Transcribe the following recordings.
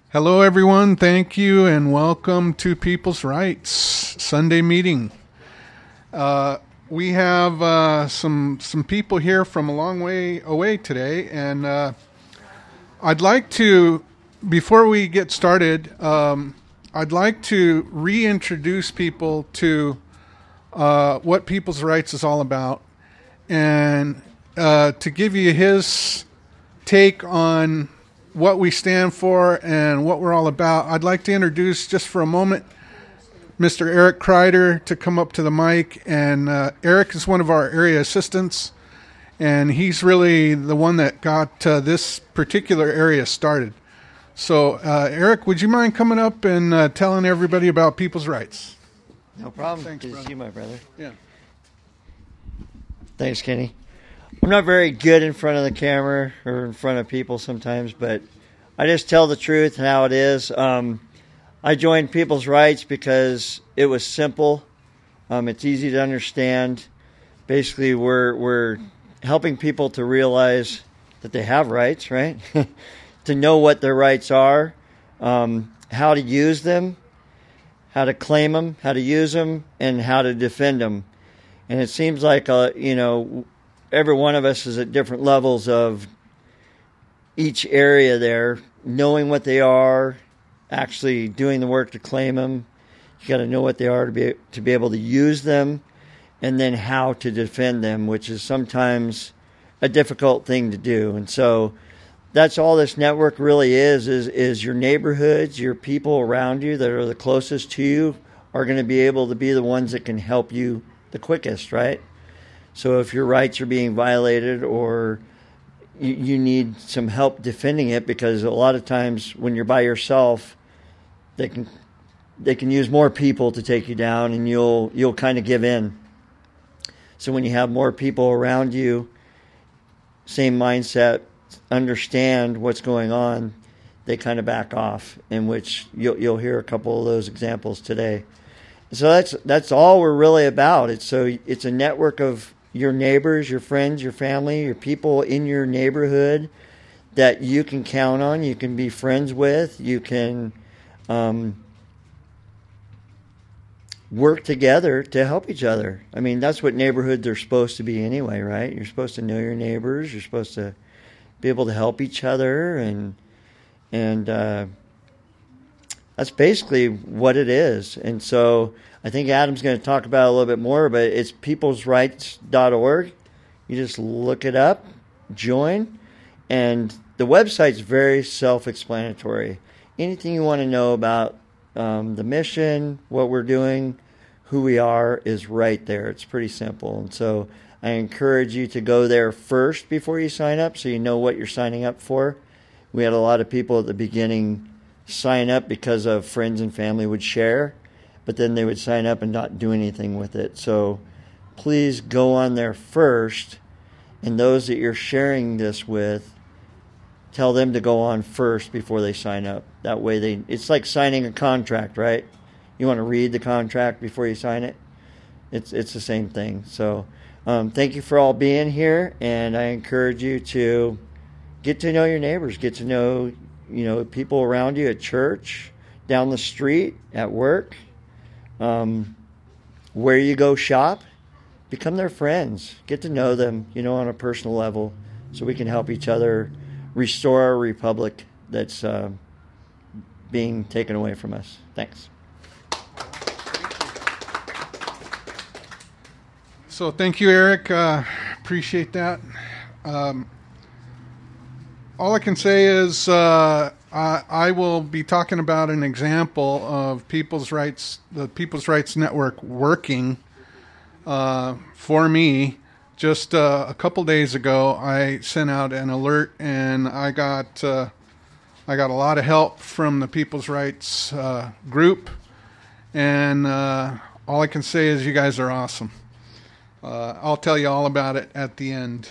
Hello, everyone. Thank you, and welcome to People's Rights Sunday meeting. We have some people here from a long way away today, and I'd like to, before we get started, I'd like to reintroduce people to what People's Rights is all about, and to give you his take on what we stand for and what we're all about. I'd like to introduce just for a moment Mr. Eric Kreider to come up to the mic. And Eric is one of our area assistants, and he's really the one that got this particular area started. So, Eric, would you mind coming up and telling everybody about People's Rights? No problem. Thanks, Good to see you, my brother. Yeah. Thanks, Kenny. I'm not very good in front of the camera or in front of people sometimes, but I just tell the truth and how it is. I joined People's Rights because it was simple. It's easy to understand. Basically, we're helping people to realize that they have rights, right? To know what their rights are, how to use them, how to claim them, how to use them, and how to defend them. And it seems like, every one of us is at different levels of each area there, knowing what they are, actually doing the work to claim them. You got to know what they are to be able to use them, and then how to defend them, which is sometimes a difficult thing to do. And so that's all this network really is your neighborhoods, your people around you that are the closest to you are going to be able to be the ones that can help you the quickest, right? So if your rights are being violated or you need some help defending it, because a lot of times when you're by yourself, they can use more people to take you down, and you'll kind of give in. So when you have more people around you, same mindset, understand what's going on, they kind of back off, in which you'll hear a couple of those examples today. So that's all we're really about. It's a network of your neighbors, your friends, your family, your people in your neighborhood that you can count on, you can be friends with, you can work together to help each other. I mean, that's what neighborhoods are supposed to be anyway, right? You're supposed to know your neighbors, you're supposed to be able to help each other, and that's basically what it is. And so I think Adam's going to talk about it a little bit more, but it's peoplesrights.org. You just look it up, join, and the website's very self-explanatory. Anything you want to know about the mission, what we're doing, who we are, is right there. It's pretty simple. And so I encourage you to go there first before you sign up, so you know what you're signing up for. We had a lot of people at the beginning sign up because of friends and family would share, but then they would sign up and not do anything with it. So please go on there first, and those that you're sharing this with, tell them to go on first before they sign up. That way it's like signing a contract, right? You want to read the contract before you sign it? It's the same thing. So thank you for all being here, and I encourage you to get to know your neighbors, get to know people around you at church, down the street, at work, where you go shop. Become their friends. Get to know them, on a personal level, so we can help each other restore our republic that's being taken away from us. Thanks. So thank you, Eric. Appreciate that. All I can say is I will be talking about an example of People's Rights, the People's Rights Network working for me. Just a couple days ago, I sent out an alert, and I got a lot of help from the People's Rights group, and all I can say is you guys are awesome. I'll tell you all about it at the end.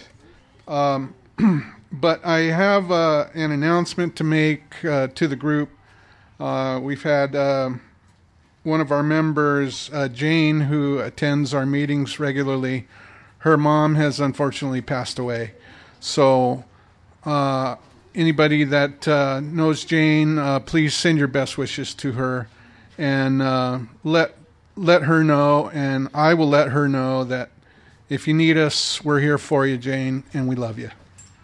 But I have an announcement to make to the group. We've had one of our members, Jane, who attends our meetings regularly. Her mom has unfortunately passed away. So anybody that knows Jane, please send your best wishes to her, and let her know, and I will let her know that if you need us, we're here for you, Jane, and we love you.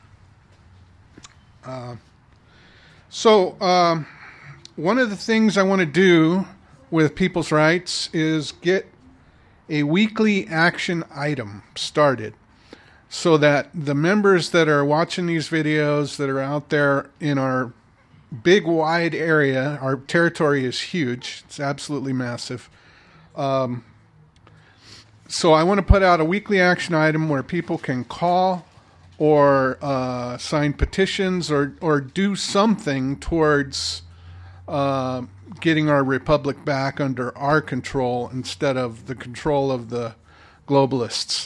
So one of the things I want to do with People's Rights is get a weekly action item started so that the members that are watching these videos that are out there in our big, wide area, our territory is huge. It's absolutely massive. So I want to put out a weekly action item where people can call or sign petitions or do something towards getting our republic back under our control instead of the control of the globalists.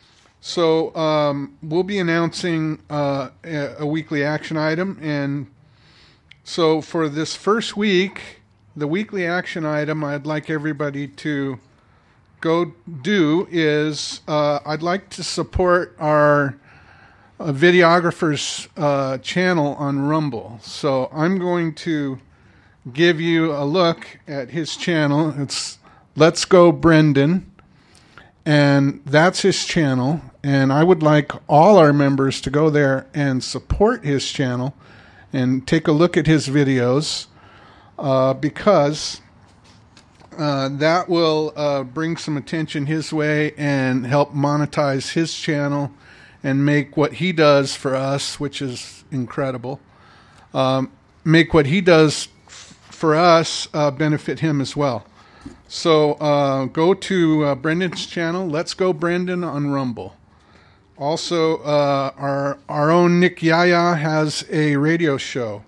So we'll be announcing a weekly action item. And so for this first week, the weekly action item I'd like everybody to go do is I'd like to support our videographer's channel on Rumble. So I'm going to give you a look at his channel. It's Let's Go Brendan, and that's his channel. And I would like all our members to go there and support his channel and take a look at his videos because that will bring some attention his way and help monetize his channel and make what he does for us, which is incredible, make what he does for us benefit him as well. So go to Brendan's channel, Let's Go Brendan on Rumble. Also, our own Nick Yaya has a radio show,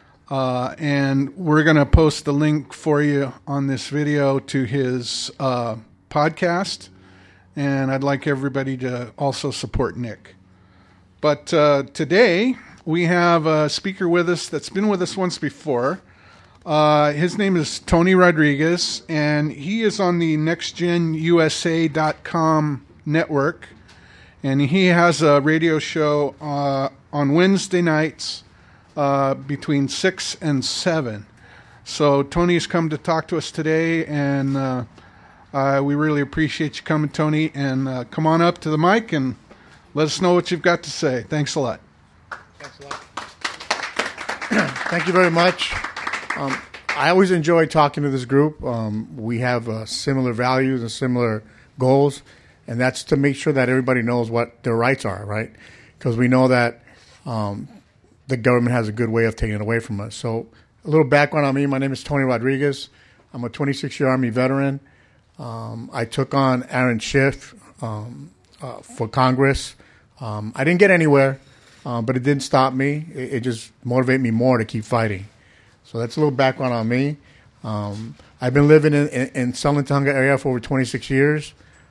and we're going to post the link for you on this video to his podcast, and I'd like everybody to also support Nick. But today, we have a speaker with us that's been with us once before. His name is Tony Rodriguez, and he is on the NextGenUSA.com network, and he has a radio show on Wednesday nights between 6 and 7. So Tony's come to talk to us today, and we really appreciate you coming, Tony, and come on up to the mic and let us know what you've got to say. Thanks a lot. Thanks a lot. Thank you very much. I always enjoy talking to this group. We have similar values and similar goals, and that's to make sure that everybody knows what their rights are, right? Because we know that the government has a good way of taking it away from us. So a little background on me. My name is Tony Rodriguez. I'm a 26-year Army veteran. I took on Aaron Schiff for Congress. I didn't get anywhere, but it didn't stop me. It just motivated me more to keep fighting. So that's a little background on me. I've been living in Sullivan area for over 26 years.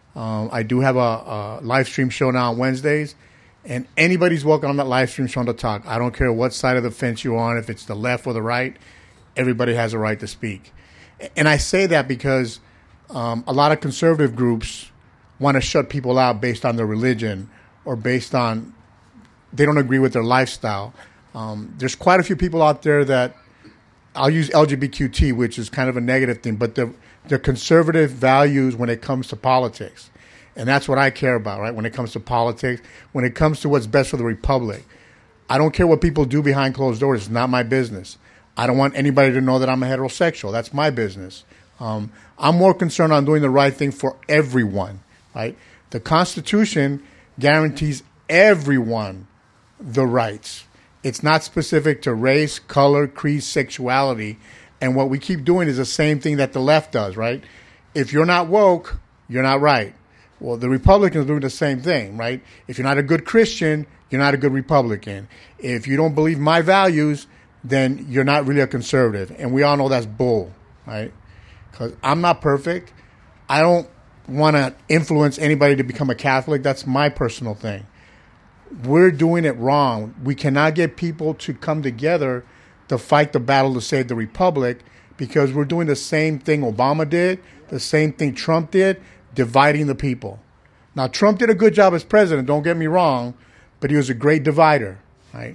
I do have a live stream show now on Wednesdays, and anybody's welcome on that live stream show to talk. I don't care what side of the fence you're on, if it's the left or the right, everybody has a right to speak. And I say that because a lot of conservative groups want to shut people out based on their religion or based on they don't agree with their lifestyle. There's quite a few people out there that I'll use LGBTQ, which is kind of a negative thing, but they're conservative values when it comes to politics. And that's what I care about, right? When it comes to politics, when it comes to what's best for the republic. I don't care what people do behind closed doors. It's not my business. I don't want anybody to know that I'm a heterosexual. That's my business. I'm more concerned on doing the right thing for everyone, right? The Constitution guarantees everyone the rights. It's not specific to race, color, creed, sexuality. And what we keep doing is the same thing that the left does, right? If you're not woke, you're not right. Well, the Republicans are doing the same thing, right? If you're not a good Christian, you're not a good Republican. If you don't believe my values, then you're not really a conservative. And we all know that's bull, right? Because I'm not perfect. I don't want to influence anybody to become a Catholic. That's my personal thing. We're doing it wrong. We cannot get people to come together to fight the battle to save the republic because we're doing the same thing Obama did, the same thing Trump did, dividing the people. Now, Trump did a good job as president, don't get me wrong, but he was a great divider, right?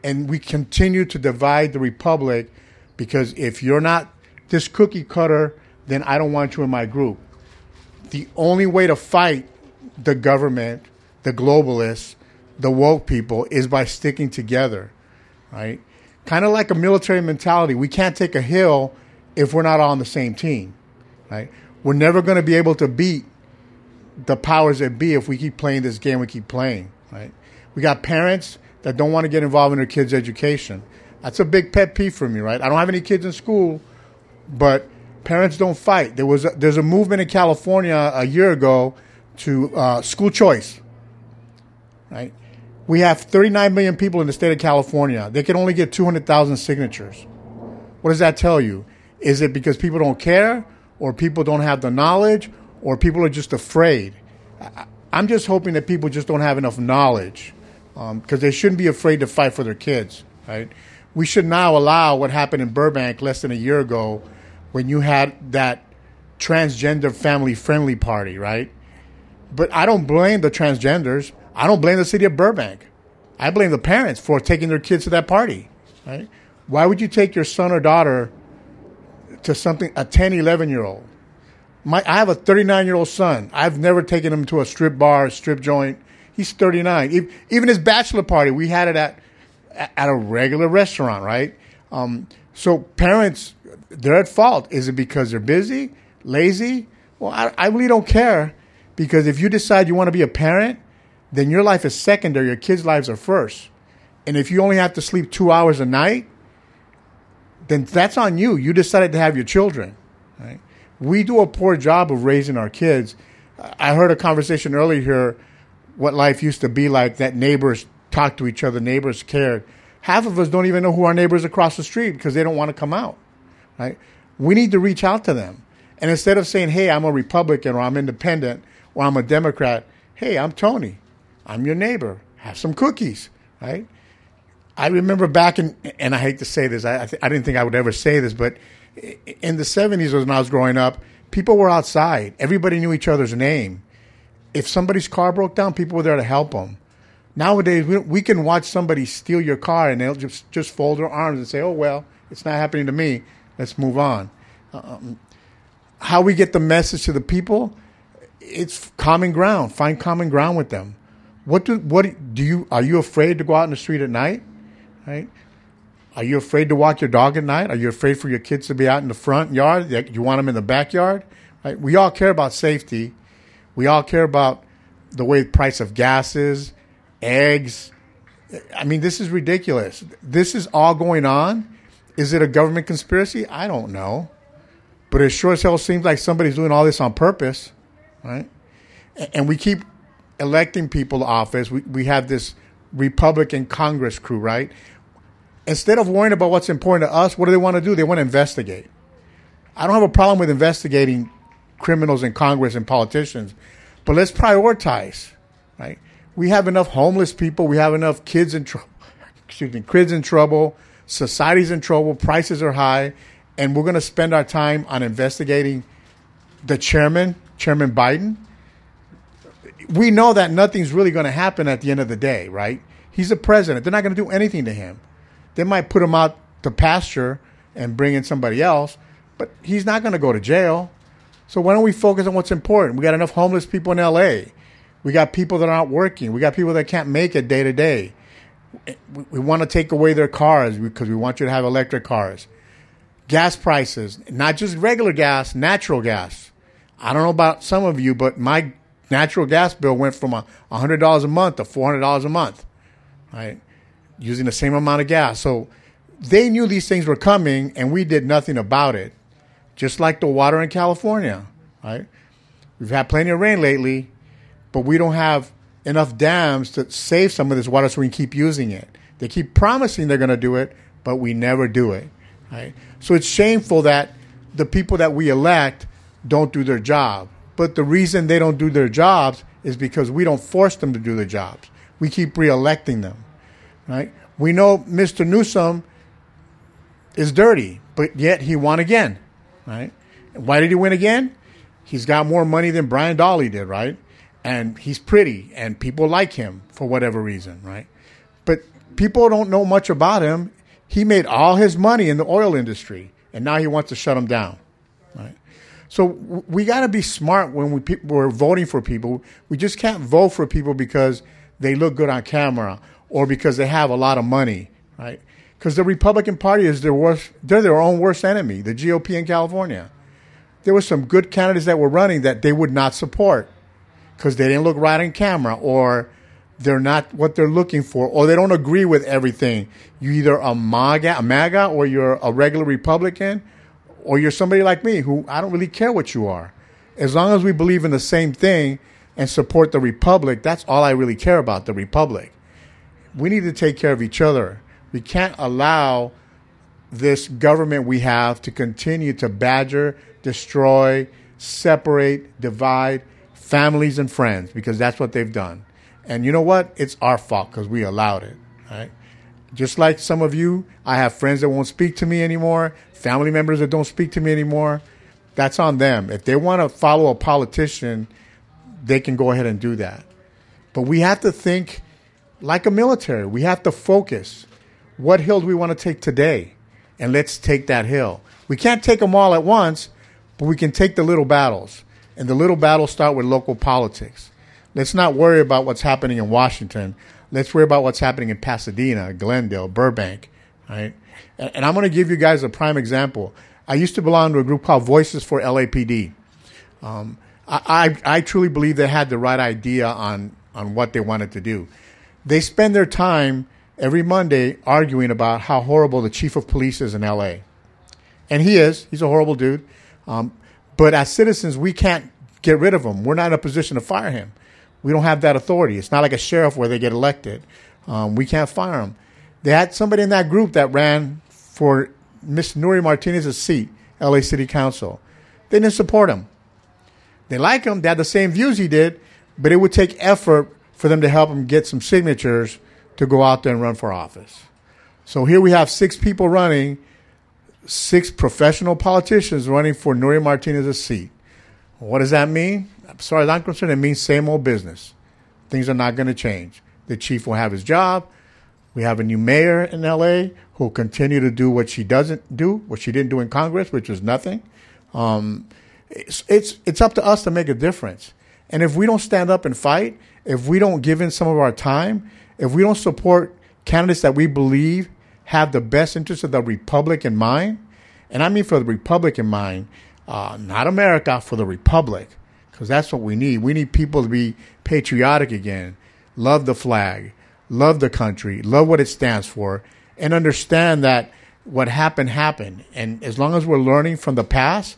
And we continue to divide the republic because if you're not this cookie cutter, then I don't want you in my group. The only way to fight the government, the globalists, the woke people is by sticking together, right? Kind of like a military mentality. We can't take a hill if we're not on the same team, right? We're never going to be able to beat the powers that be if we keep playing this game we keep playing, right? We got parents that don't want to get involved in their kids' education. That's a big pet peeve for me, right? I don't have any kids in school, but parents don't fight. There's a movement in California a year ago to school choice, right? We have 39 million people in the state of California. They can only get 200,000 signatures. What does that tell you? Is it because people don't care, or people don't have the knowledge, or people are just afraid? I'm just hoping that people just don't have enough knowledge, because they shouldn't be afraid to fight for their kids, right? We should now allow what happened in Burbank less than a year ago when you had that transgender family-friendly party, right? But I don't blame the transgenders. I don't blame the city of Burbank. I blame the parents for taking their kids to that party, right? Why would you take your son or daughter to something, a 10, 11-year-old? I have a 39-year-old son. I've never taken him to a strip bar, a strip joint. He's 39. Even his bachelor party, we had it at a regular restaurant, right? So parents, they're at fault. Is it because they're busy, lazy? Well, I really don't care, because if you decide you want to be a parent, then your life is secondary. Your kids' lives are first. And if you only have to sleep 2 hours a night, then that's on you. You decided to have your children, right? We do a poor job of raising our kids. I heard a conversation earlier here, what life used to be like, that neighbors talked to each other, neighbors cared. Half of us don't even know who our neighbors across the street because they don't want to come out, right? We need to reach out to them. And instead of saying, hey, I'm a Republican, or I'm independent, or I'm a Democrat, hey, I'm Tony. I'm your neighbor. Have some cookies, right? I remember back in, and I hate to say this, I didn't think I would ever say this, but in the 70s when I was growing up, people were outside. Everybody knew each other's name. If somebody's car broke down, people were there to help them. Nowadays, we can watch somebody steal your car and they'll just fold their arms and say, oh, well, it's not happening to me. Let's move on. How we get the message to the people, it's common ground. Find common ground with them. Are you afraid to go out in the street at night? Right? Are you afraid to walk your dog at night? Are you afraid for your kids to be out in the front yard? You want them in the backyard? Right? We all care about safety. We all care about the way the price of gas is, eggs. I mean, this is ridiculous. This is all going on. Is it a government conspiracy? I don't know. But it sure as hell seems like somebody's doing all this on purpose, right? And we keep electing people to office. We have this Republican Congress crew, right? Instead of worrying about what's important to us, what do they want to do? They want to investigate. I don't have a problem with investigating criminals in Congress and politicians, but let's prioritize, right? We have enough homeless people. We have enough kids in trouble. Kids in trouble. Society's in trouble. Prices are high. And we're going to spend our time on investigating the Chairman Biden. We know that nothing's really going to happen at the end of the day, right? He's the president. They're not going to do anything to him. They might put him out to pasture and bring in somebody else, but he's not going to go to jail. So why don't we focus on what's important? We got enough homeless people in L.A. We got people that aren't working. We got people that can't make it day to day. We want to take away their cars because we want you to have electric cars. Gas prices, not just regular gas, natural gas. I don't know about some of you, but my natural gas bill went from $100 a month to $400 a month, right? Using the same amount of gas. So they knew these things were coming, and we did nothing about it. Just like the water in California, right? We've had plenty of rain lately, but we don't have enough dams to save some of this water so we can keep using it. They keep promising they're going to do it, but we never do it, right? So it's shameful that the people that we elect don't do their job. But the reason they don't do their jobs is because we don't force them to do their jobs. We keep re-electing them, right? We know Mr. Newsom is dirty, but yet he won again, right? Why did he win again? He's got more money than Brian Dahle did, right? And he's pretty, and people like him for whatever reason, right? But people don't know much about him. He made all his money in the oil industry, and now he wants to shut them down. Right? So we got to be smart when we're voting for people. We just can't vote for people because they look good on camera or because they have a lot of money, right? Because the Republican Party is they're their own worst enemy, the GOP in California. There were some good candidates that were running that they would not support because they didn't look right on camera, or they're not what they're looking for, or they don't agree with everything. You're either a MAGA, or you're a regular Republican, or you're somebody like me who I don't really care what you are. As long as we believe in the same thing and support the Republic, that's all I really care about, the Republic. We need to take care of each other. We can't allow this government we have to continue to badger, destroy, separate, divide families and friends, because that's what they've done. And you know what? It's our fault because we allowed it, right? Just like some of you, I have friends that won't speak to me anymore, family members that don't speak to me anymore. That's on them. If they want to follow a politician, they can go ahead and do that. But we have to think like a military. We have to focus. What hill do we want to take today? And let's take that hill. We can't take them all at once, but we can take the little battles. And the little battles start with local politics. Let's not worry about what's happening in Washington. Let's worry about what's happening in Pasadena, Glendale, Burbank, right? And I'm going to give you guys a prime example. I used to belong to a group called Voices for LAPD. I truly believe they had the right idea on what they wanted to do. They spend their time every Monday arguing about how horrible the chief of police is in LA. And he's a horrible dude. But as citizens, we can't get rid of him. We're not in a position to fire him. We don't have that authority. It's not like a sheriff where they get elected. We can't fire him. They had somebody in that group that ran for Miss Nury Martinez's seat, LA City Council. They didn't support him. They like him. They had the same views he did, but it would take effort for them to help him get some signatures to go out there and run for office. So here we have 6 people running, 6 professional politicians running for Nury Martinez's seat. What does that mean? As far as I'm concerned, it means same old business. Things are not going to change. The chief will have his job. We have a new mayor in LA who will continue to do what she doesn't do, what she didn't do in Congress, which was nothing. It's up to us to make a difference. And if we don't stand up and fight, if we don't give in some of our time, if we don't support candidates that we believe have the best interests of the Republic in mind, and I mean for the Republic in mind, not America, for the Republic, because that's what we need. We need people to be patriotic again, love the flag, love the country, love what it stands for, and understand that what happened, happened. And as long as we're learning from the past,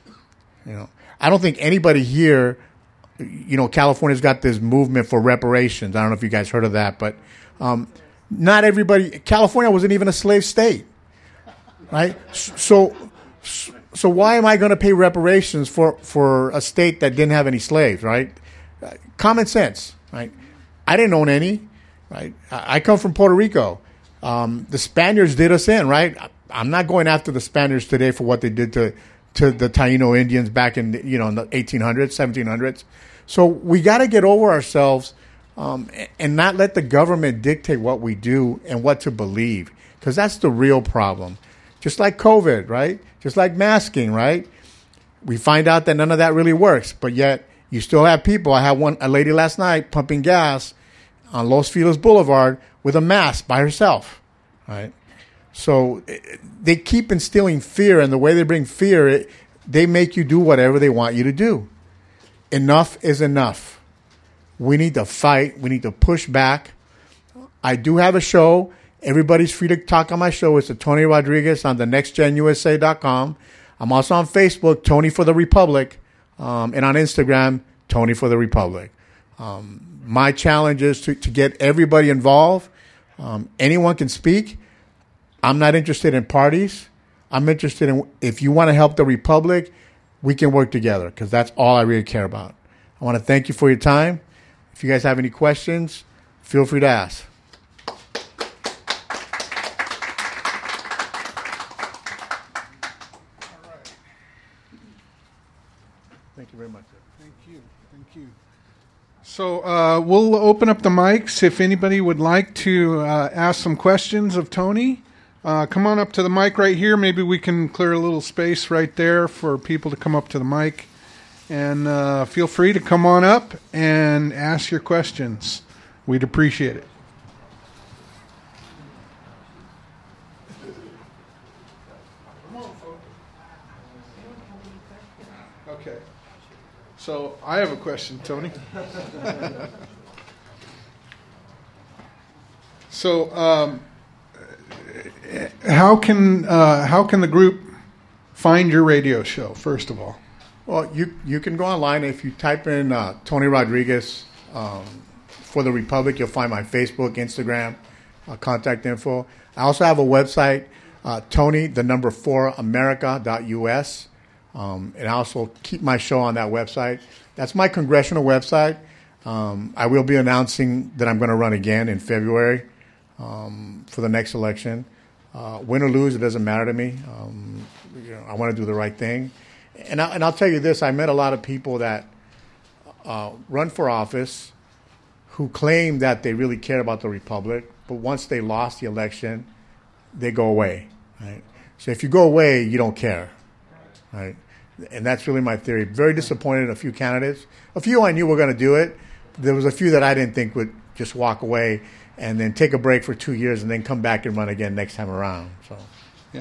I don't think anybody here, California's got this movement for reparations. I don't know if you guys heard of that, but not everybody. California wasn't even a slave state, right? So why am I going to pay reparations for a state that didn't have any slaves, right? Common sense, right? I didn't own any, right? I come from Puerto Rico. The Spaniards did us in, right? I'm not going after the Spaniards today for what they did to the Taino Indians back in the 1800s, 1700s. So we got to get over ourselves and not let the government dictate what we do and what to believe, because that's the real problem. Just like COVID, right? Just like masking, right? We find out that none of that really works, but yet you still have people. I had a lady last night pumping gas on Los Feliz Boulevard with a mask by herself, right? So they keep instilling fear, and the way they bring fear, they make you do whatever they want you to do. Enough is enough. We need to fight. We need to push back. I do have a show. Everybody's free to talk on my show. It's the Tony Rodriguez on the nextgenusa.com. I'm also on Facebook, Tony for the Republic, and on Instagram, Tony for the Republic. My challenge is to get everybody involved. Anyone can speak. I'm not interested in parties. I'm interested in, if you want to help the Republic, we can work together, because that's all I really care about. I want to thank you for your time. If you guys have any questions, feel free to ask. Thank you very much. Thank you. So we'll open up the mics. If anybody would like to ask some questions of Tony, come on up to the mic right here. Maybe we can clear a little space right there for people to come up to the mic. And feel free to come on up and ask your questions. We'd appreciate it. Okay. So I have a question, Tony. So how can the group find your radio show, first of all? Well, you can go online. If you type in Tony Rodriguez for the Republic, you'll find my Facebook, Instagram, contact info. I also have a website, Tony4America.us. And I also keep my show on that website. That's my congressional website. I will be announcing that I'm going to run again in February for the next election. Win or lose, it doesn't matter to me. I want to do the right thing. And I'll tell you this, I met a lot of people that run for office who claim that they really care about the Republic, but once they lost the election, they go away. Right? So if you go away, you don't care. Right? And that's really my theory. Very disappointed in a few candidates. A few I knew were going to do it. There was a few that I didn't think would just walk away and then take a break for 2 years and then come back and run again next time around. So, yeah.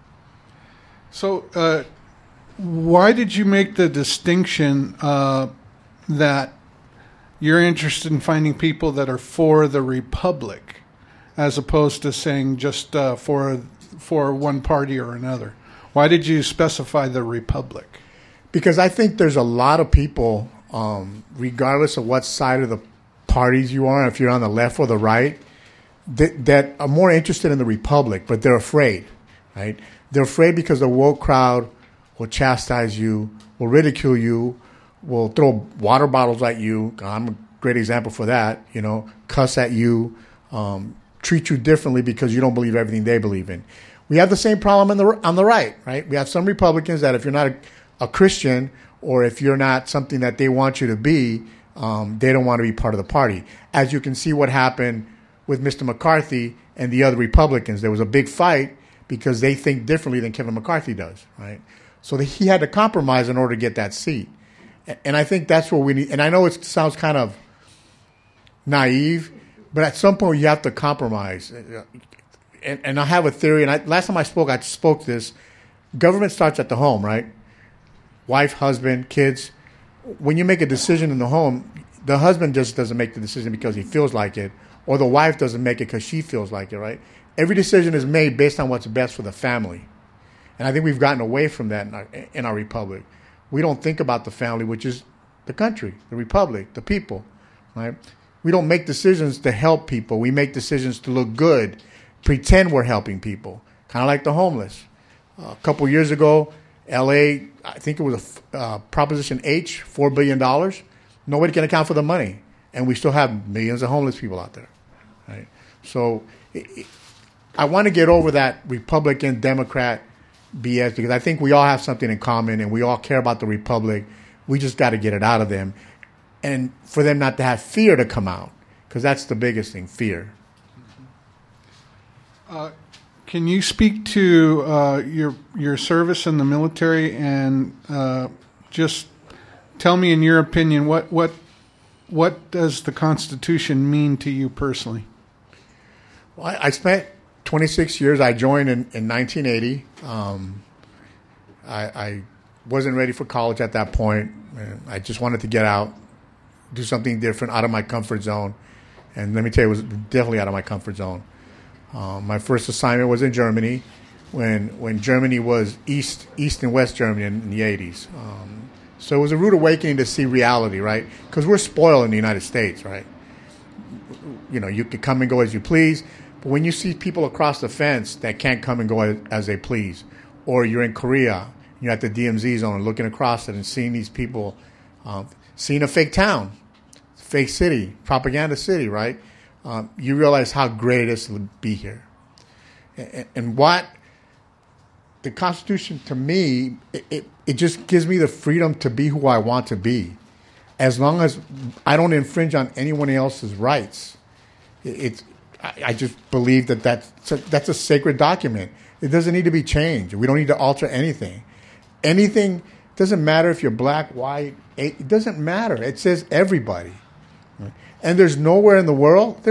So, why did you make the distinction that you're interested in finding people that are for the Republic, as opposed to saying just for one party or another? Why did you specify the Republic? Because I think there's a lot of people, regardless of what side of the parties you are, if you're on the left or the right, that are more interested in the Republic, but they're afraid, right? They're afraid because the woke crowd will chastise you, will ridicule you, will throw water bottles at you. I'm a great example for that, cuss at you, treat you differently because you don't believe everything they believe in. We have the same problem on the right? We have some Republicans that if you're not a Christian or if you're not something that they want you to be, they don't want to be part of the party. As you can see what happened with Mr. McCarthy and the other Republicans. There was a big fight because they think differently than Kevin McCarthy does, right? So he had to compromise in order to get that seat. And I think that's what we need. And I know it sounds kind of naive, but at some point you have to compromise. And I have a theory, and last time I spoke this. Government starts at the home, right? Wife, husband, kids. When you make a decision in the home, the husband just doesn't make the decision because he feels like it, or the wife doesn't make it because she feels like it, right? Every decision is made based on what's best for the family. And I think we've gotten away from that in our Republic. We don't think about the family, which is the country, the Republic, the people, right? We don't make decisions to help people. We make decisions to look good, pretend we're helping people, kind of like the homeless. A couple years ago, L.A., I think it was a Proposition H, $4 billion. Nobody can account for the money. And we still have millions of homeless people out there. Right? So I want to get over that Republican, Democrat BS because I think we all have something in common and we all care about the Republic. We just got to get it out of them. And for them not to have fear to come out, because that's the biggest thing, fear. Can you speak to your service in the military and just tell me, in your opinion, what does the Constitution mean to you personally? Well, I spent 26 years. I joined in 1980. I wasn't ready for college at that point. I just wanted to get out, do something different, out of my comfort zone. And let me tell you, it was definitely out of my comfort zone. My first assignment was in Germany when Germany was East and West Germany in the 80s. So it was a rude awakening to see reality, right? Because we're spoiled in the United States, right? You can come and go as you please. But when you see people across the fence that can't come and go as they please, or you're in Korea, you're at the DMZ zone looking across it and seeing these people, seeing a fake town, fake city, propaganda city, right? You realize how great it is to be here. And what the Constitution, to me, it just gives me the freedom to be who I want to be. as long as I don't infringe on anyone else's rights, I just believe that that's a sacred document. It doesn't need to be changed. We don't need to alter anything. Anything doesn't matter if you're black, white. It doesn't matter. It says everybody. And there's nowhere in the world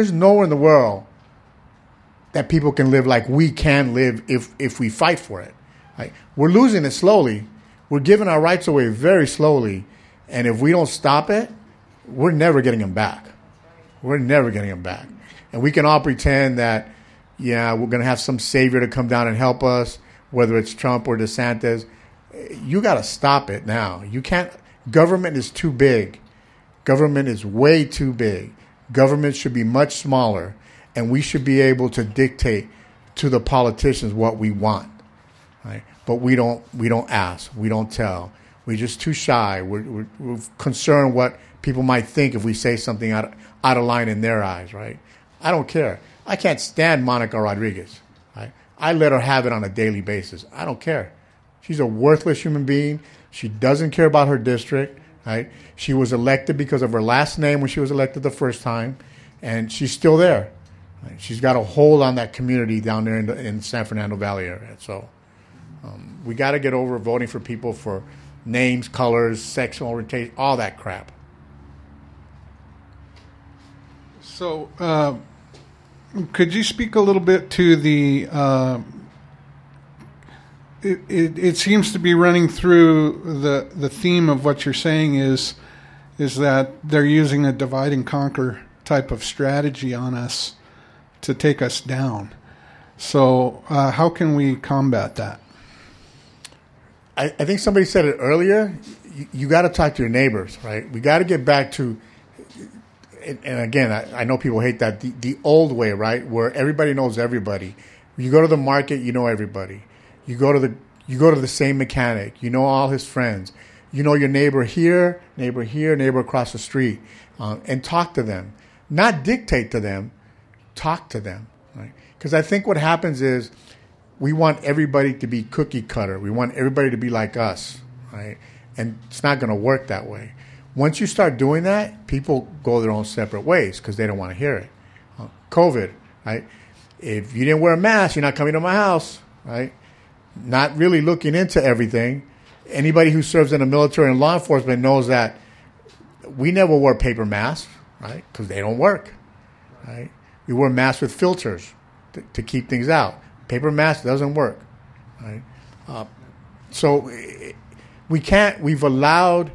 that people can live like we can live if we fight for it. Right? We're losing it slowly. We're giving our rights away very slowly. And if we don't stop it, we're never getting them back. We're never getting them back. And we can all pretend that, yeah, we're going to have some savior to come down and help us, whether it's Trump or DeSantis. You got to stop it now. You can't. Government is too big. Government is way too big. Government should be much smaller, and we should be able to dictate to the politicians what we want. Right? But we don't ask. We don't tell. We're just too shy. We're concerned what people might think if we say something out of line in their eyes. Right? I don't care. I can't stand Monica Rodriguez. Right? I let her have it on a daily basis. I don't care. She's a worthless human being. She doesn't care about her district. Right? She was elected because of her last name when she was elected the first time, and she's still there. Right? She's got a hold on that community down there in San Fernando Valley area. So we got to get over voting for people for names, colors, sexual orientation, all that crap. So could you speak a little bit to the it seems to be running through the theme of what you're saying is that they're using a divide and conquer type of strategy on us to take us down. So how can we combat that? I think somebody said it earlier. You got to talk to your neighbors, right? We got to get back to, and again, I know people hate that, the old way, right, where everybody knows everybody. You go to the market, you know everybody. You go to the same mechanic. You know all his friends. You know your neighbor here, neighbor across the street, and talk to them. Not dictate to them. Talk to them, right? Because I think what happens is we want everybody to be cookie cutter. We want everybody to be like us, right? And it's not going to work that way. Once you start doing that, people go their own separate ways because they don't want to hear it. COVID, right? If you didn't wear a mask, you're not coming to my house, right? Not really looking into everything. Anybody who serves in the military and law enforcement knows that we never wore paper masks, right? Because they don't work, right? We wear masks with filters to keep things out. Paper mask doesn't work, right? So we can't. We've allowed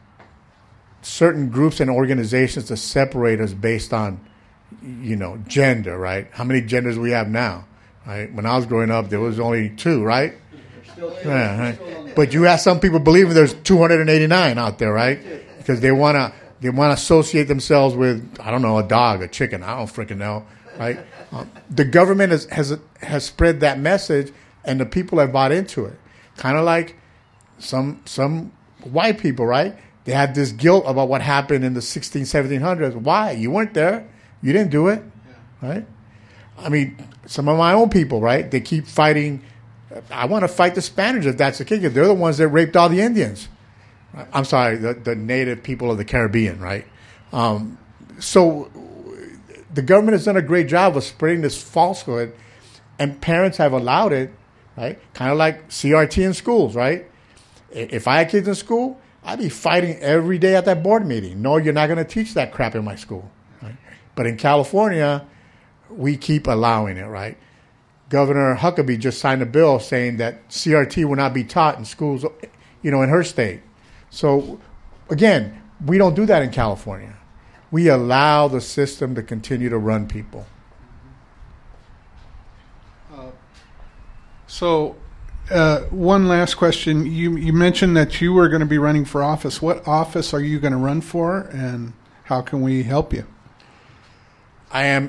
certain groups and organizations to separate us based on, gender, right? How many genders we have now, right? When I was growing up, there was only 2, right? Yeah, right. But you have some people believing there's 289 out there, right? Because they want to associate themselves with, I don't know, a dog, a chicken. I don't freaking know, right? The government has spread that message, and the people have bought into it. Kind of like some white people, right? They had this guilt about what happened in the 1700s. Why? You weren't there. You didn't do it, right? I mean, some of my own people, right? They keep fighting. I want to fight the Spaniards if that's the case. They're the ones that raped all the Indians. I'm sorry, the native people of the Caribbean, right? So the government has done a great job of spreading this falsehood, and parents have allowed it, right? Kind of like CRT in schools, right? If I had kids in school, I'd be fighting every day at that board meeting. No, you're not going to teach that crap in my school. Right? But in California, we keep allowing it, right? Governor Huckabee just signed a bill saying that CRT will not be taught in schools, in her state. So, again, we don't do that in California. We allow the system to continue to run people. One last question. You mentioned that you were going to be running for office. What office are you going to run for, and how can we help you? I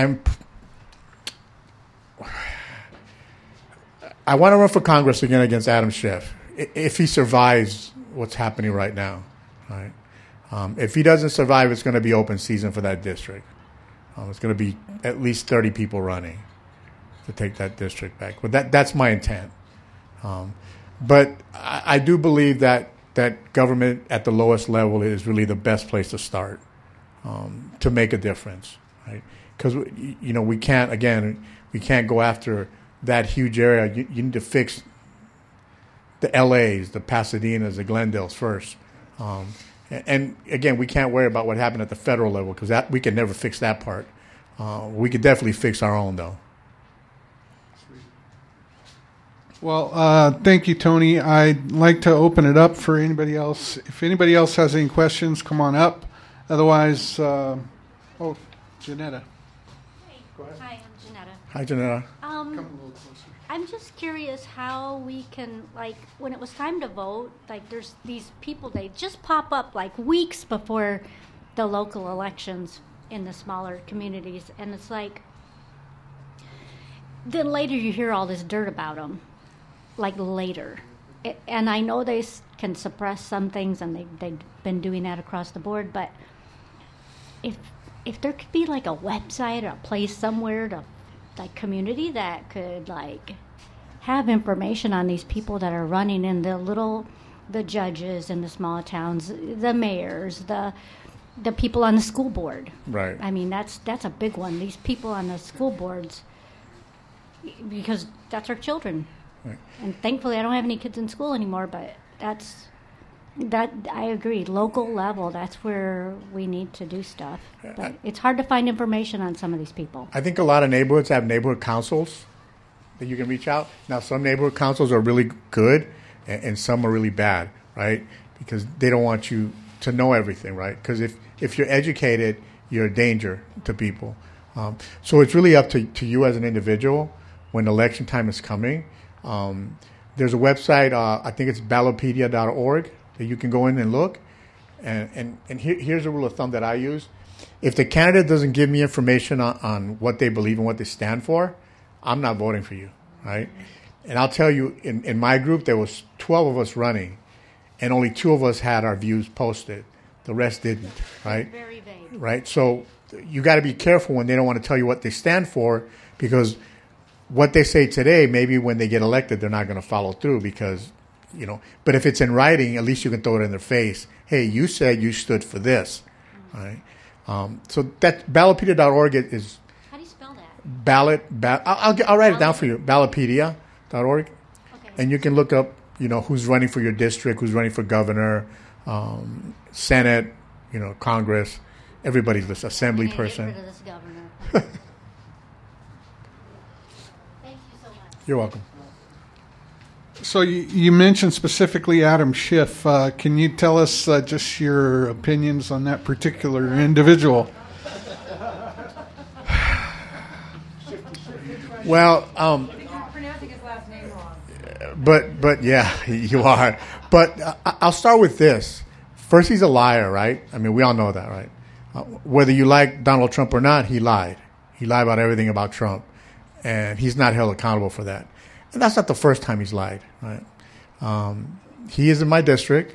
want to run for Congress again against Adam Schiff if he survives what's happening right now. Right? If he doesn't survive, it's going to be open season for that district. It's going to be at least 30 people running to take that district back. But that's my intent. But I do believe that that government at the lowest level is really the best place to start to make a difference, right? Because we can't go after that huge area. You need to fix the LAs, the Pasadenas, the Glendales first. And again, we can't worry about what happened at the federal level because we can never fix that part. We could definitely fix our own, though. Well, thank you, Tony. I'd like to open it up for anybody else. If anybody else has any questions, come on up. Otherwise, Janetta. Hi, I'm Janetta. Hi, Janetta. Come a little closer. I'm just curious how we can, like, when it was time to vote, like, there's these people, they just pop up, like, weeks before the local elections in the smaller communities. And it's like, then later you hear all this dirt about them, like, later. And I know they can suppress some things, and they've been doing that across the board, but if there could be, like, a website or a place somewhere to, like, community that could, like, have information on these people that are running in the judges in the small towns, the mayors, the people on the school board. Right. I mean, that's a big one. These people on the school boards, because that's our children. Right. And thankfully, I don't have any kids in school anymore, but that I agree. Local level, that's where we need to do stuff. But it's hard to find information on some of these people. I think a lot of neighborhoods have neighborhood councils that you can reach out. Now, some neighborhood councils are really good, and some are really bad, right? Because they don't want you to know everything, right? Because if you're educated, you're a danger to people. So it's really up to you as an individual when election time is coming. There's a website, I think it's Ballotpedia.org, that you can go in and look. And here's a rule of thumb that I use. If the candidate doesn't give me information on what they believe and what they stand for, I'm not voting for you, right? And I'll tell you, in my group, there was 12 of us running, and only 2 of us had our views posted. The rest didn't, right? Very vague. Right? So you got to be careful when they don't want to tell you what they stand for, because what they say today, maybe when they get elected, they're not going to follow through because, but if it's in writing, at least you can throw it in their face. Hey, you said you stood for this, right? So that Ballotpedia.org is How do you spell that? I'll write it down for you. Ballotpedia.org. Okay. And you can look up, who's running for your district, who's running for governor, Senate, Congress, everybody's list, assembly Get person. rid of this governor. Thank you so much. You're welcome. So you mentioned specifically Adam Schiff. Can you tell us just your opinions on that particular individual? Well, I'm pronouncing his last name wrong. but yeah, you are. But I'll start with this. First, he's a liar, right? I mean, we all know that, right? Whether you like Donald Trump or not, he lied. He lied about everything about Trump, and he's not held accountable for that. And that's not the first time he's lied, right? He is in my district.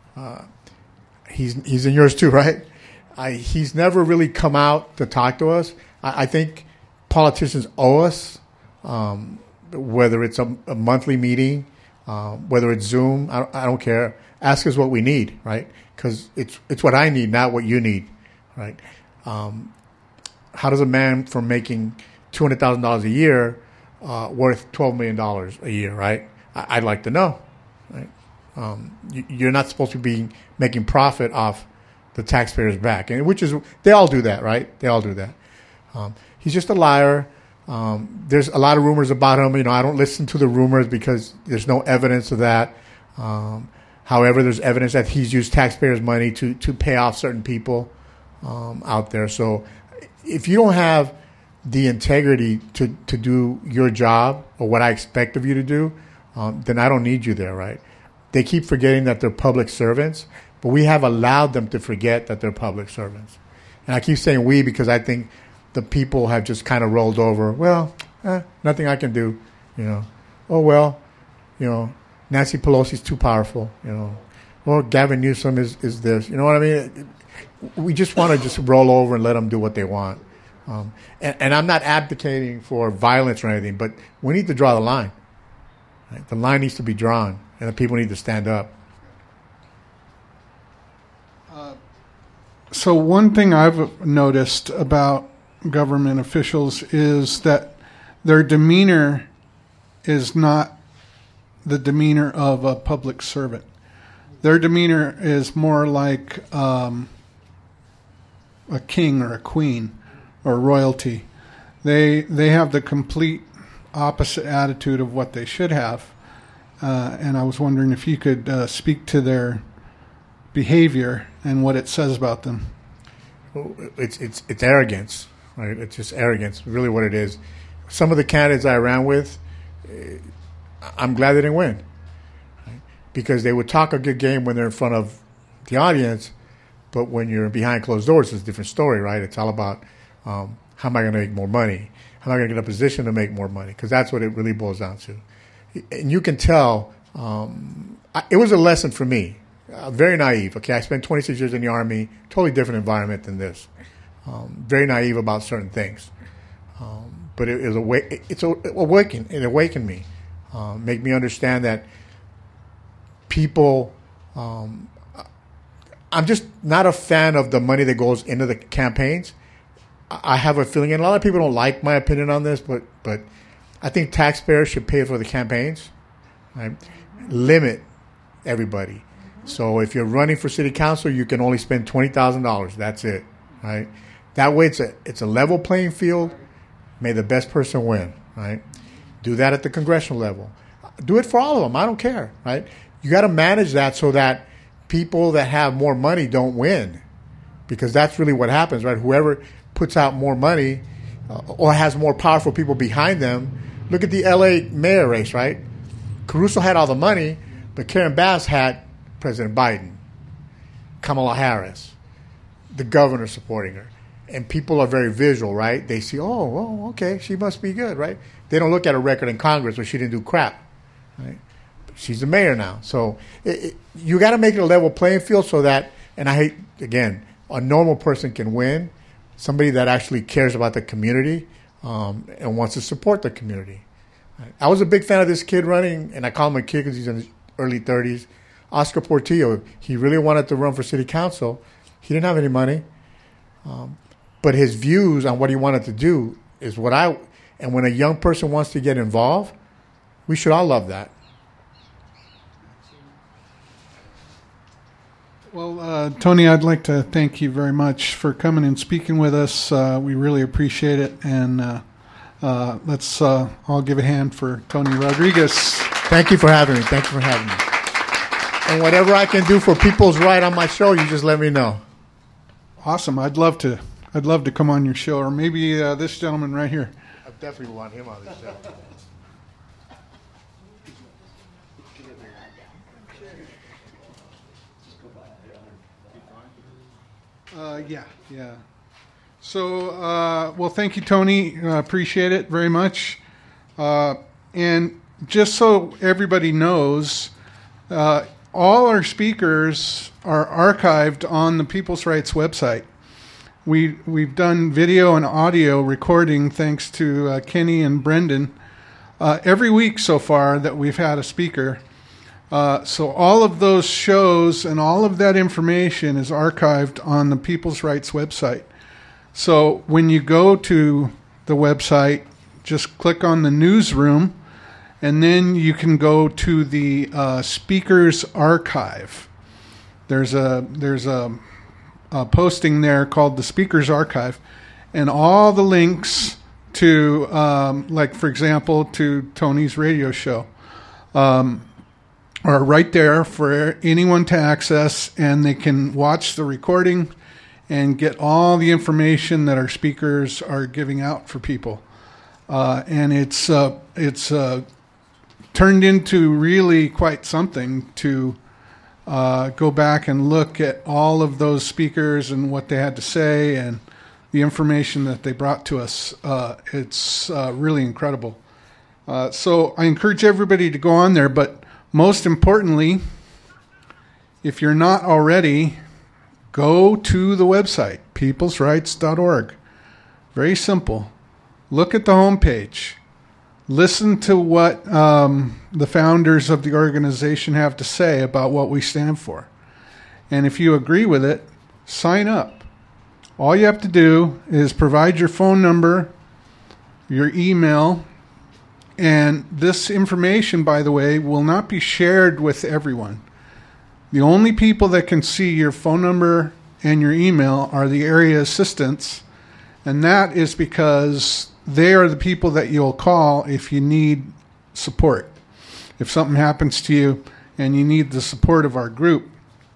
He's in yours too, right? He's never really come out to talk to us. I think politicians owe us, whether it's a monthly meeting, whether it's Zoom, I don't care. Ask us what we need, right? Because it's what I need, not what you need, right? How does a man from making $200,000 a year worth $12 million a year, right? I'd like to know, right? You're not supposed to be making profit off the taxpayer's back, and they all do that, right? They all do that. He's just a liar. There's a lot of rumors about him. I don't listen to the rumors because there's no evidence of that. However, there's evidence that he's used taxpayers' money to pay off certain people out there. So if you don't have the integrity to do your job or what I expect of you to do, then I don't need you there, right? They keep forgetting that they're public servants, but we have allowed them to forget that they're public servants. And I keep saying we because I think the people have just kind of rolled over. Well, nothing I can do, Oh, well, Nancy Pelosi's too powerful, Well, Gavin Newsom is this. You know what I mean? We just want to just roll over and let them do what they want. And I'm not advocating for violence or anything, but we need to draw the line. Right? The line needs to be drawn, and the people need to stand up. So one thing I've noticed about government officials is that their demeanor is not the demeanor of a public servant. Their demeanor is more like a king or a queen or royalty. They have the complete opposite attitude of what they should have. And I was wondering if you could speak to their behavior and what it says about them. Well, it's arrogance, right? It's just arrogance, really what it is. Some of the candidates I ran with, I'm glad they didn't win, right? Because they would talk a good game when they're in front of the audience, but when you're behind closed doors, it's a different story, right? It's all about how am I going to make more money? How am I going to get a position to make more money? Because that's what it really boils down to. And you can tell, it was a lesson for me. Very naive. Okay, I spent 26 years in the Army, totally different environment than this. Very naive about certain things. But it awakened me. Make me understand that people, I'm just not a fan of the money that goes into the campaigns. I have a feeling, and a lot of people don't like my opinion on this, but I think taxpayers should pay for the campaigns. Right? Limit everybody. So if you're running for city council, you can only spend $20,000. That's it, right? That way, it's a level playing field. May the best person win, right? Do that at the congressional level. Do it for all of them. I don't care, right? You got to manage that so that people that have more money don't win, because that's really what happens, right? Whoever puts out more money or has more powerful people behind them. Look at the L.A. mayor race, right? Caruso had all the money, but Karen Bass had President Biden, Kamala Harris, the governor supporting her. And people are very visual, right? They see, oh, okay, she must be good, right? They don't look at her record in Congress where she didn't do crap, right? She's the mayor now. So you got to make it a level playing field so that, and I hate, again, a normal person can win, somebody that actually cares about the community and wants to support the community. I was a big fan of this kid running, and I call him a kid because he's in his early 30s, Oscar Portillo. He really wanted to run for city council. He didn't have any money. But his views on what he wanted to do is and when a young person wants to get involved, we should all love that. Well, Tony, I'd like to thank you very much for coming and speaking with us. We really appreciate it. And let's all give a hand for Tony Rodriguez. Thank you for having me. Thank you for having me. And whatever I can do for People's Right on my show, you just let me know. Awesome. I'd love to come on your show, or maybe this gentleman right here. I definitely want him on the show. Yeah. So, well, thank you, Tony. Appreciate it very much. And just so everybody knows, all our speakers are archived on the People's Rights website. We've done video and audio recording thanks to Kenny and Brendan every week so far that we've had a speaker. So all of those shows and all of that information is archived on the People's Rights website. So when you go to the website, just click on the newsroom, and then you can go to the speakers archive. There's a posting there called the Speakers Archive, and all the links to, like, for example, to Tony's radio show are right there for anyone to access, and they can watch the recording and get all the information that our speakers are giving out for people. And it's turned into really quite something to go back and look at all of those speakers and what they had to say and the information that they brought to us. It's really incredible. So I encourage everybody to go on there, but most importantly, if you're not already, go to the website, peoplesrights.org. Very simple. Look at the homepage. Listen to what the founders of the organization have to say about what we stand for. And if you agree with it, sign up. All you have to do is provide your phone number, your email, and this information, by the way, will not be shared with everyone. The only people that can see your phone number and your email are the area assistants, and that is because they are the people that you'll call if you need support. If something happens to you and you need the support of our group,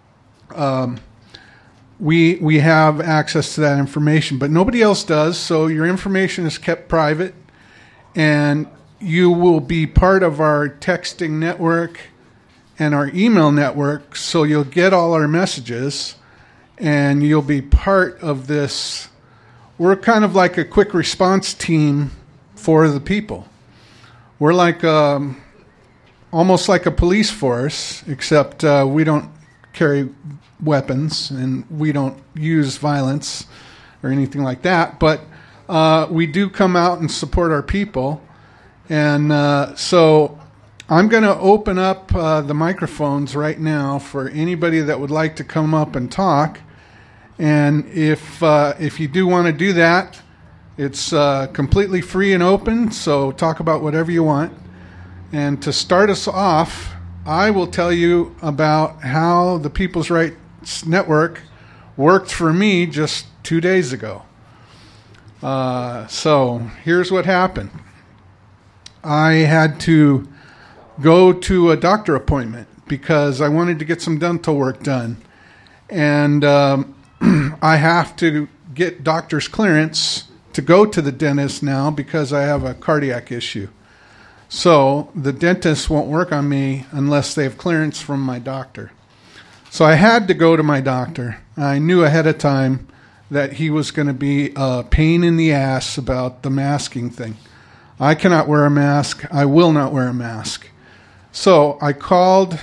we have access to that information, but nobody else does, so your information is kept private, and you will be part of our texting network and our email network, so you'll get all our messages, and you'll be part of this. We're kind of like a quick response team for the people. We're like almost like a police force, except we don't carry weapons and we don't use violence or anything like that, but we do come out and support our people. And so I'm going to open up the microphones right now for anybody that would like to come up and talk. And if you do want to do that, it's completely free and open, so talk about whatever you want. And to start us off, I will tell you about how the People's Rights Network worked for me just 2 days ago. So here's what happened. I had to go to a doctor appointment because I wanted to get some dental work done. And I have to get doctor's clearance to go to the dentist now because I have a cardiac issue. So the dentist won't work on me unless they have clearance from my doctor. So I had to go to my doctor. I knew ahead of time that he was going to be a pain in the ass about the masking thing. I cannot wear a mask. I will not wear a mask. So I called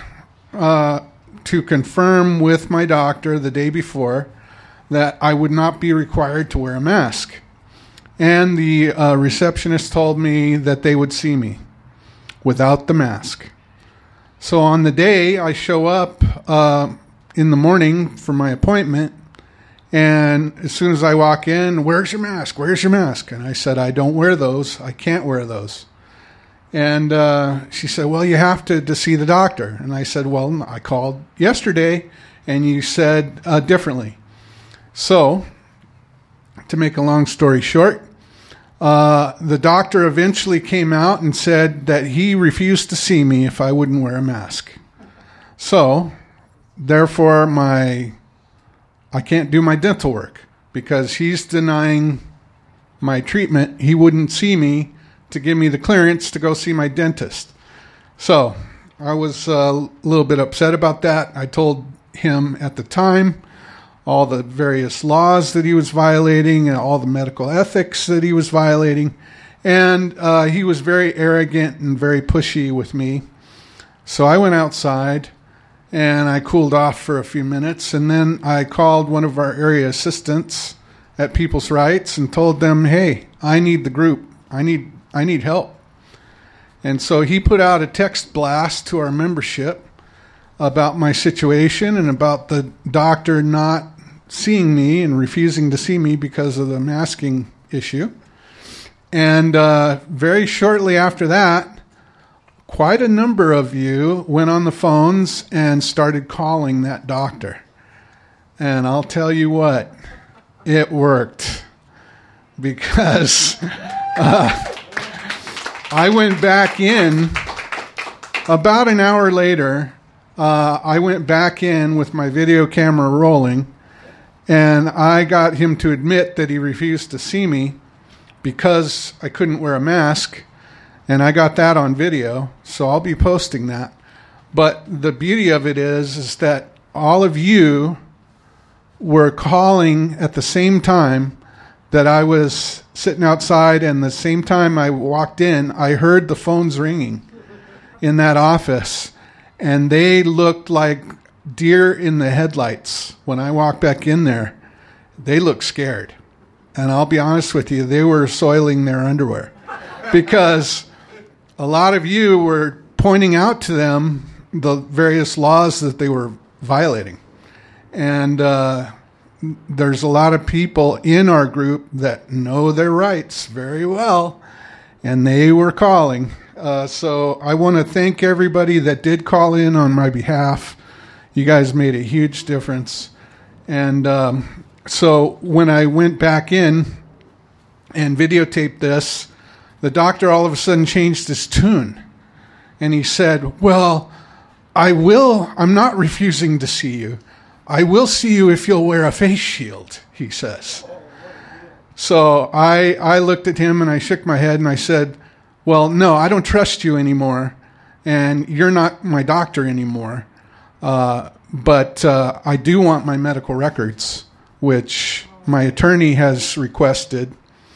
to confirm with my doctor the day before that I would not be required to wear a mask. And the receptionist told me that they would see me without the mask. So on the day, I show up in the morning for my appointment, and as soon as I walk in, where's your mask? Where's your mask? And I said, I don't wear those. I can't wear those. And she said, well, you have to see the doctor. And I said, well, I called yesterday, and you said differently. So, to make a long story short, the doctor eventually came out and said that he refused to see me if I wouldn't wear a mask. So, therefore, I can't do my dental work because he's denying my treatment. He wouldn't see me to give me the clearance to go see my dentist. So, I was a little bit upset about that. I told him at the time all the various laws that he was violating and all the medical ethics that he was violating. And he was very arrogant and very pushy with me. So I went outside and I cooled off for a few minutes. And then I called one of our area assistants at People's Rights and told them, hey, I need the group. I need help. And so he put out a text blast to our membership about my situation and about the doctor not seeing me and refusing to see me because of the masking issue. And very shortly after that, quite a number of you went on the phones and started calling that doctor. And I'll tell you what, it worked. Because I went back in about an hour later. I went back in with my video camera rolling, and I got him to admit that he refused to see me because I couldn't wear a mask, and I got that on video, so I'll be posting that. But the beauty of it is that all of you were calling at the same time that I was sitting outside, and the same time I walked in, I heard the phones ringing in that office, and they looked like deer in the headlights. When I walked back in there, they looked scared. And I'll be honest with you, they were soiling their underwear because a lot of you were pointing out to them the various laws that they were violating. And there's a lot of people in our group that know their rights very well, and they were calling. So I want to thank everybody that did call in on my behalf. You guys made a huge difference. And so when I went back in and videotaped this, the doctor all of a sudden changed his tune. And he said, well, I'm not refusing to see you. I will see you if you'll wear a face shield, he says. So I looked at him and I shook my head and I said, well, no, I don't trust you anymore, and you're not my doctor anymore. But I do want my medical records, which my attorney has requested.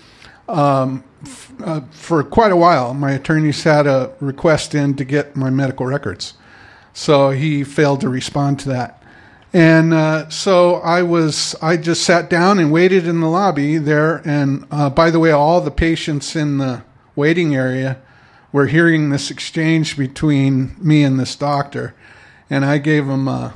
For quite a while, my attorney's had a request in to get my medical records. So he failed to respond to that. And so I just sat down and waited in the lobby there. And by the way, all the patients in the waiting area were hearing this exchange between me and this doctor. And I gave him a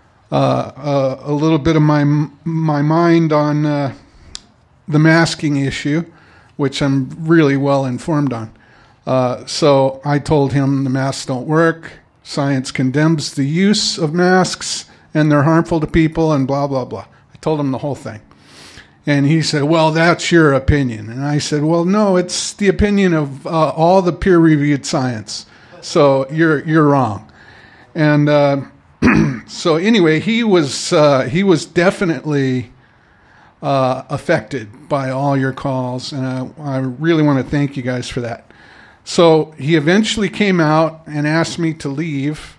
little bit of my mind on the masking issue, which I'm really well informed on. So I told him the masks don't work. Science condemns the use of masks, and they're harmful to people, and blah, blah, blah. I told him the whole thing. And he said, well, that's your opinion. And I said, well, no, it's the opinion of all the peer-reviewed science. So you're wrong. And so anyway, he was definitely affected by all your calls, and I really want to thank you guys for that. So he eventually came out and asked me to leave.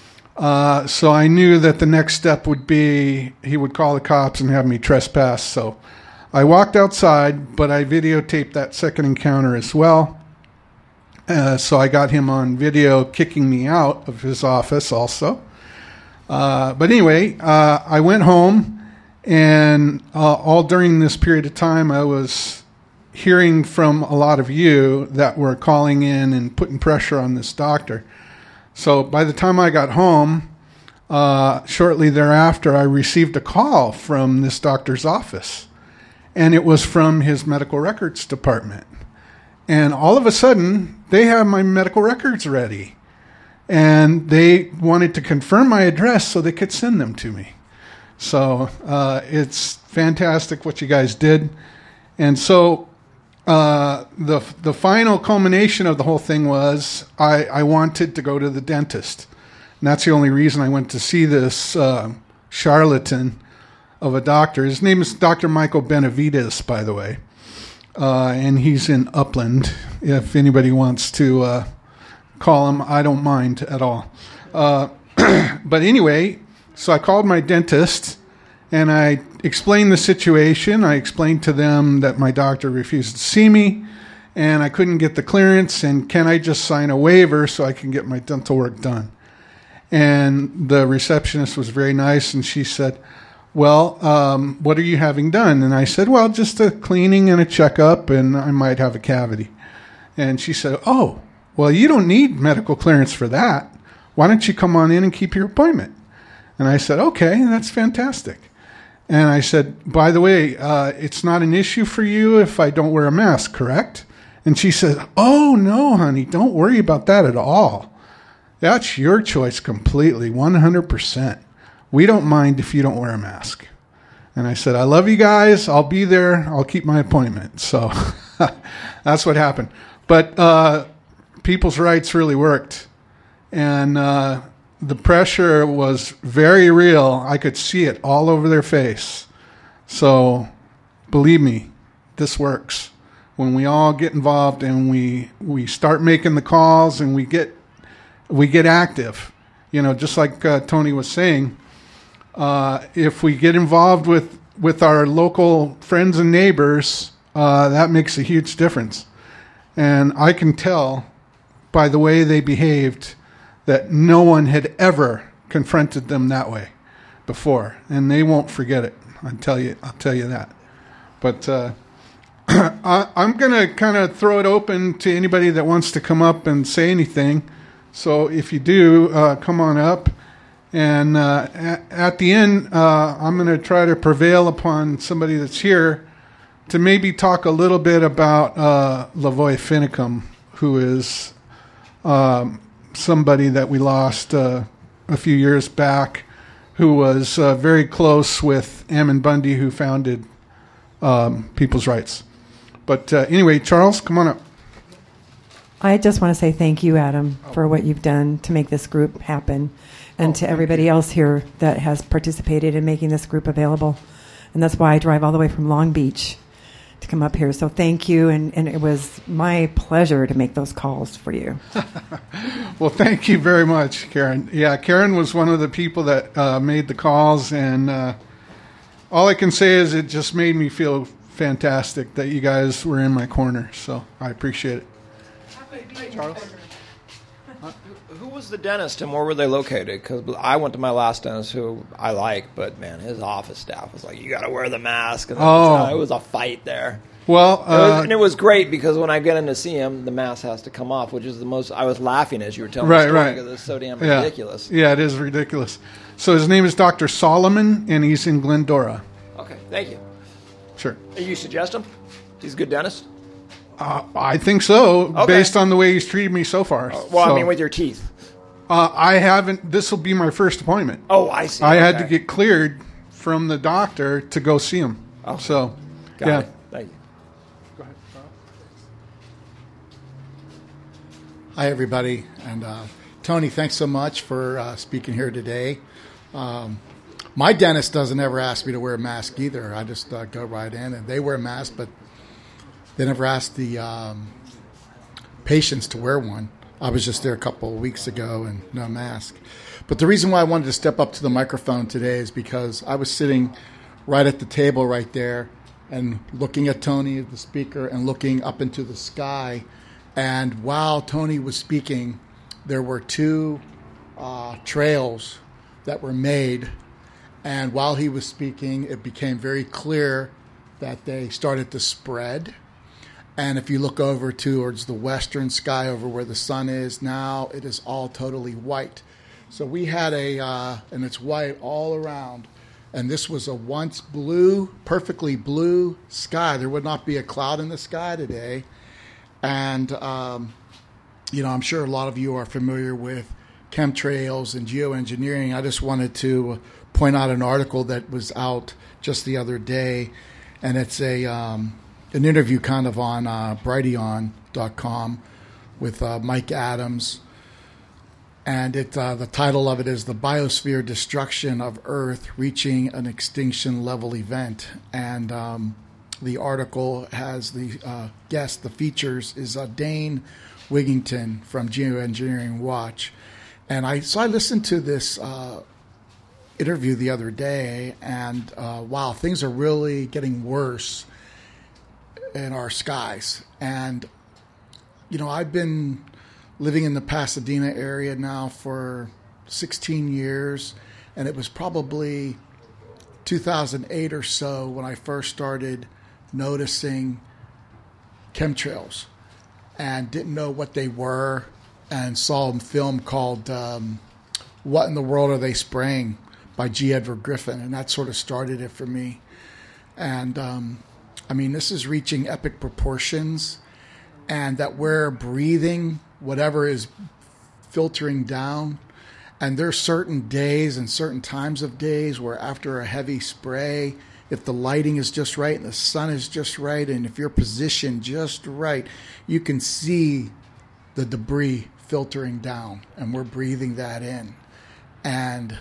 So I knew that the next step would be he would call the cops and have me trespass. So I walked outside, but I videotaped that second encounter as well. So I got him on video kicking me out of his office also. But anyway, I went home, and all during this period of time, I was hearing from a lot of you that were calling in and putting pressure on this doctor. So by the time I got home, shortly thereafter, I received a call from this doctor's office, and it was from his medical records department. And all of a sudden, they have my medical records ready, and they wanted to confirm my address so they could send them to me. So it's fantastic what you guys did. And so the final culmination of the whole thing was I wanted to go to the dentist. And that's the only reason I went to see this charlatan of a doctor. His name is Dr. Michael Benavides, by the way. And he's in Upland. If anybody wants to call him, I don't mind at all. But anyway, so I called my dentist, and I explained the situation. I explained to them that my doctor refused to see me, and I couldn't get the clearance, and can I just sign a waiver so I can get my dental work done? And the receptionist was very nice, and she said, well, what are you having done? And I said, well, just a cleaning and a checkup, and I might have a cavity. And she said, oh, well, you don't need medical clearance for that. Why don't you come on in and keep your appointment? And I said, okay, that's fantastic. And I said, by the way, it's not an issue for you if I don't wear a mask, correct? And she said, oh, no, honey, don't worry about that at all. That's your choice completely, 100%. We don't mind if you don't wear a mask. And I said, I love you guys. I'll be there. I'll keep my appointment. So that's what happened. But People's Rights really worked. And the pressure was very real. I could see it all over their face. So believe me, this works. When we all get involved and we start making the calls and we get active, just like Tony was saying, if we get involved with our local friends and neighbors, that makes a huge difference. And I can tell by the way they behaved that no one had ever confronted them that way before, and they won't forget it. I'll tell you that. But I'm going to kind of throw it open to anybody that wants to come up and say anything. So if you do, come on up. And at the end, I'm going to try to prevail upon somebody that's here to maybe talk a little bit about Lavoy Finicum, who is somebody that we lost a few years back, who was very close with Ammon Bundy, who founded People's Rights. But anyway, Charles, come on up. I just want to say thank you, Adam, for what you've done to make this group happen, and to everybody else here that has participated in making this group available. And that's why I drive all the way from Long Beach to come up here. So thank you, and it was my pleasure to make those calls for you. Well, thank you very much, Karen. Yeah, Karen was one of the people that made the calls, and all I can say is it just made me feel fantastic that you guys were in my corner. So I appreciate it. Charles? Who was the dentist and where were they located? Because I went to my last dentist, who I like, but man, his office staff was like, "You got to wear the mask." And it was a fight there. Well, and it was great because when I get in to see him, the mask has to come off, which is the most. I was laughing as you were telling the story because it's so damn ridiculous. Yeah, it is ridiculous. So his name is Dr. Solomon, and he's in Glendora. Okay, thank you. Sure. You suggest him? He's a good dentist. I think so, based on the way he's treated me so far. I mean, with your teeth. I haven't. This will be my first appointment. Oh, I see. I had to get cleared from the doctor to go see him. Okay. So, Got it. Thank you. Go ahead. Hi, everybody. And Tony, thanks so much for speaking here today. My dentist doesn't ever ask me to wear a mask either. I just go right in, and they wear a mask, but they never ask the patients to wear one. I was just there a couple of weeks ago and no mask. But the reason why I wanted to step up to the microphone today is because I was sitting right at the table right there and looking at Tony, the speaker, and looking up into the sky. And while Tony was speaking, there were two trails that were made. And while he was speaking, it became very clear that they started to spread. And if you look over towards the western sky over where the sun is now, it is all totally white. So we had and it's white all around. And this was a once blue, perfectly blue sky. There would not be a cloud in the sky today. And, I'm sure a lot of you are familiar with chemtrails and geoengineering. I just wanted to point out an article that was out just the other day. And it's an interview kind of on Brighteon.com with Mike Adams. And the title of it is The Biosphere Destruction of Earth Reaching an Extinction Level Event. And the article has the guest, the features is Dane Wigington from Geoengineering Watch. And I listened to this interview the other day, and wow, things are really getting worse in our skies. And, I've been living in the Pasadena area now for 16 years, and it was probably 2008 or so when I first started noticing chemtrails and didn't know what they were, and saw a film called What in the World Are They Spraying by G. Edward Griffin, and that sort of started it for me. And this is reaching epic proportions, and that we're breathing whatever is filtering down. And there's certain days and certain times of days where after a heavy spray, if the lighting is just right and the sun is just right, and if you're positioned just right, you can see the debris filtering down, and we're breathing that in. And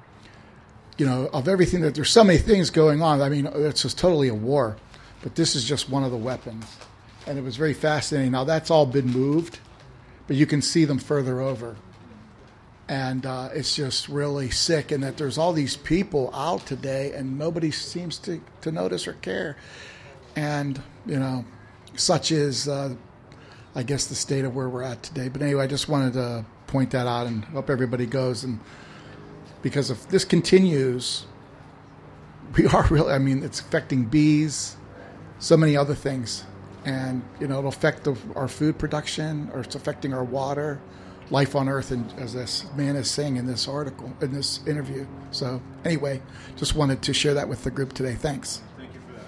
of everything there's so many things going on. It's just totally a war. But this is just one of the weapons. And it was very fascinating. Now, that's all been moved, but you can see them further over. And it's just really sick. And that there's all these people out today, and nobody seems to notice or care. And, such is, I guess, the state of where we're at today. But anyway, I just wanted to point that out and hope everybody goes. And because if this continues, we are really, it's affecting bees, so many other things. And, it'll affect our food production, or it's affecting our water, life on Earth, and as this man is saying in this article, in this interview. So anyway, just wanted to share that with the group today. Thanks. Thank you for that.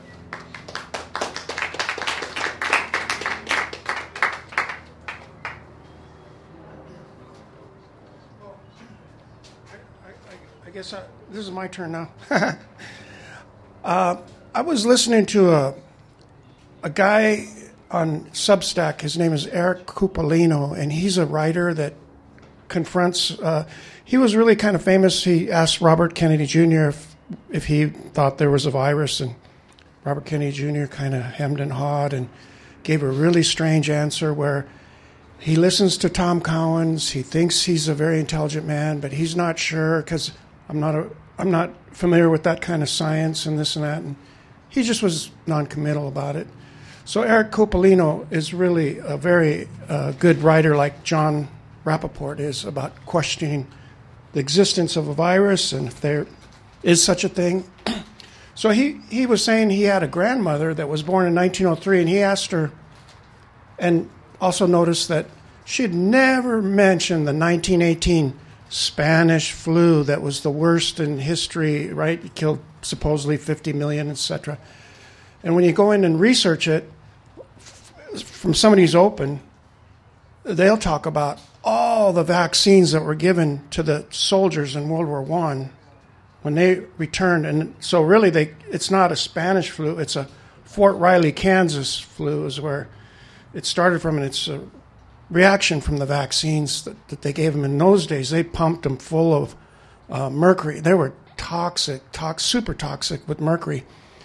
I guess this is my turn now. I was listening to a guy on Substack. His name is Eric Cupolino, and he's a writer that confronts. He was really kind of famous. He asked Robert Kennedy Jr. if he thought there was a virus, and Robert Kennedy Jr. kind of hemmed and hawed and gave a really strange answer where he listens to Tom Collins. He thinks he's a very intelligent man, but he's not sure because I'm not familiar with that kind of science and this and that. And he just was non-committal about it. So Eric Cupolino is really a very good writer, like John Rappaport is, about questioning the existence of a virus and if there is such a thing. So he was saying he had a grandmother that was born in 1903, and he asked her, and also noticed that she had never mentioned the 1918 Spanish flu that was the worst in history, right? It killed supposedly 50 million, etc. And when you go in and research it, from somebody who's open, they'll talk about all the vaccines that were given to the soldiers in World War I when they returned. And so really it's not a Spanish flu, it's a Fort Riley, Kansas flu is where it started from, and it's a reaction from the vaccines that they gave them in those days. They pumped them full of mercury. They were toxic, super toxic with mercury.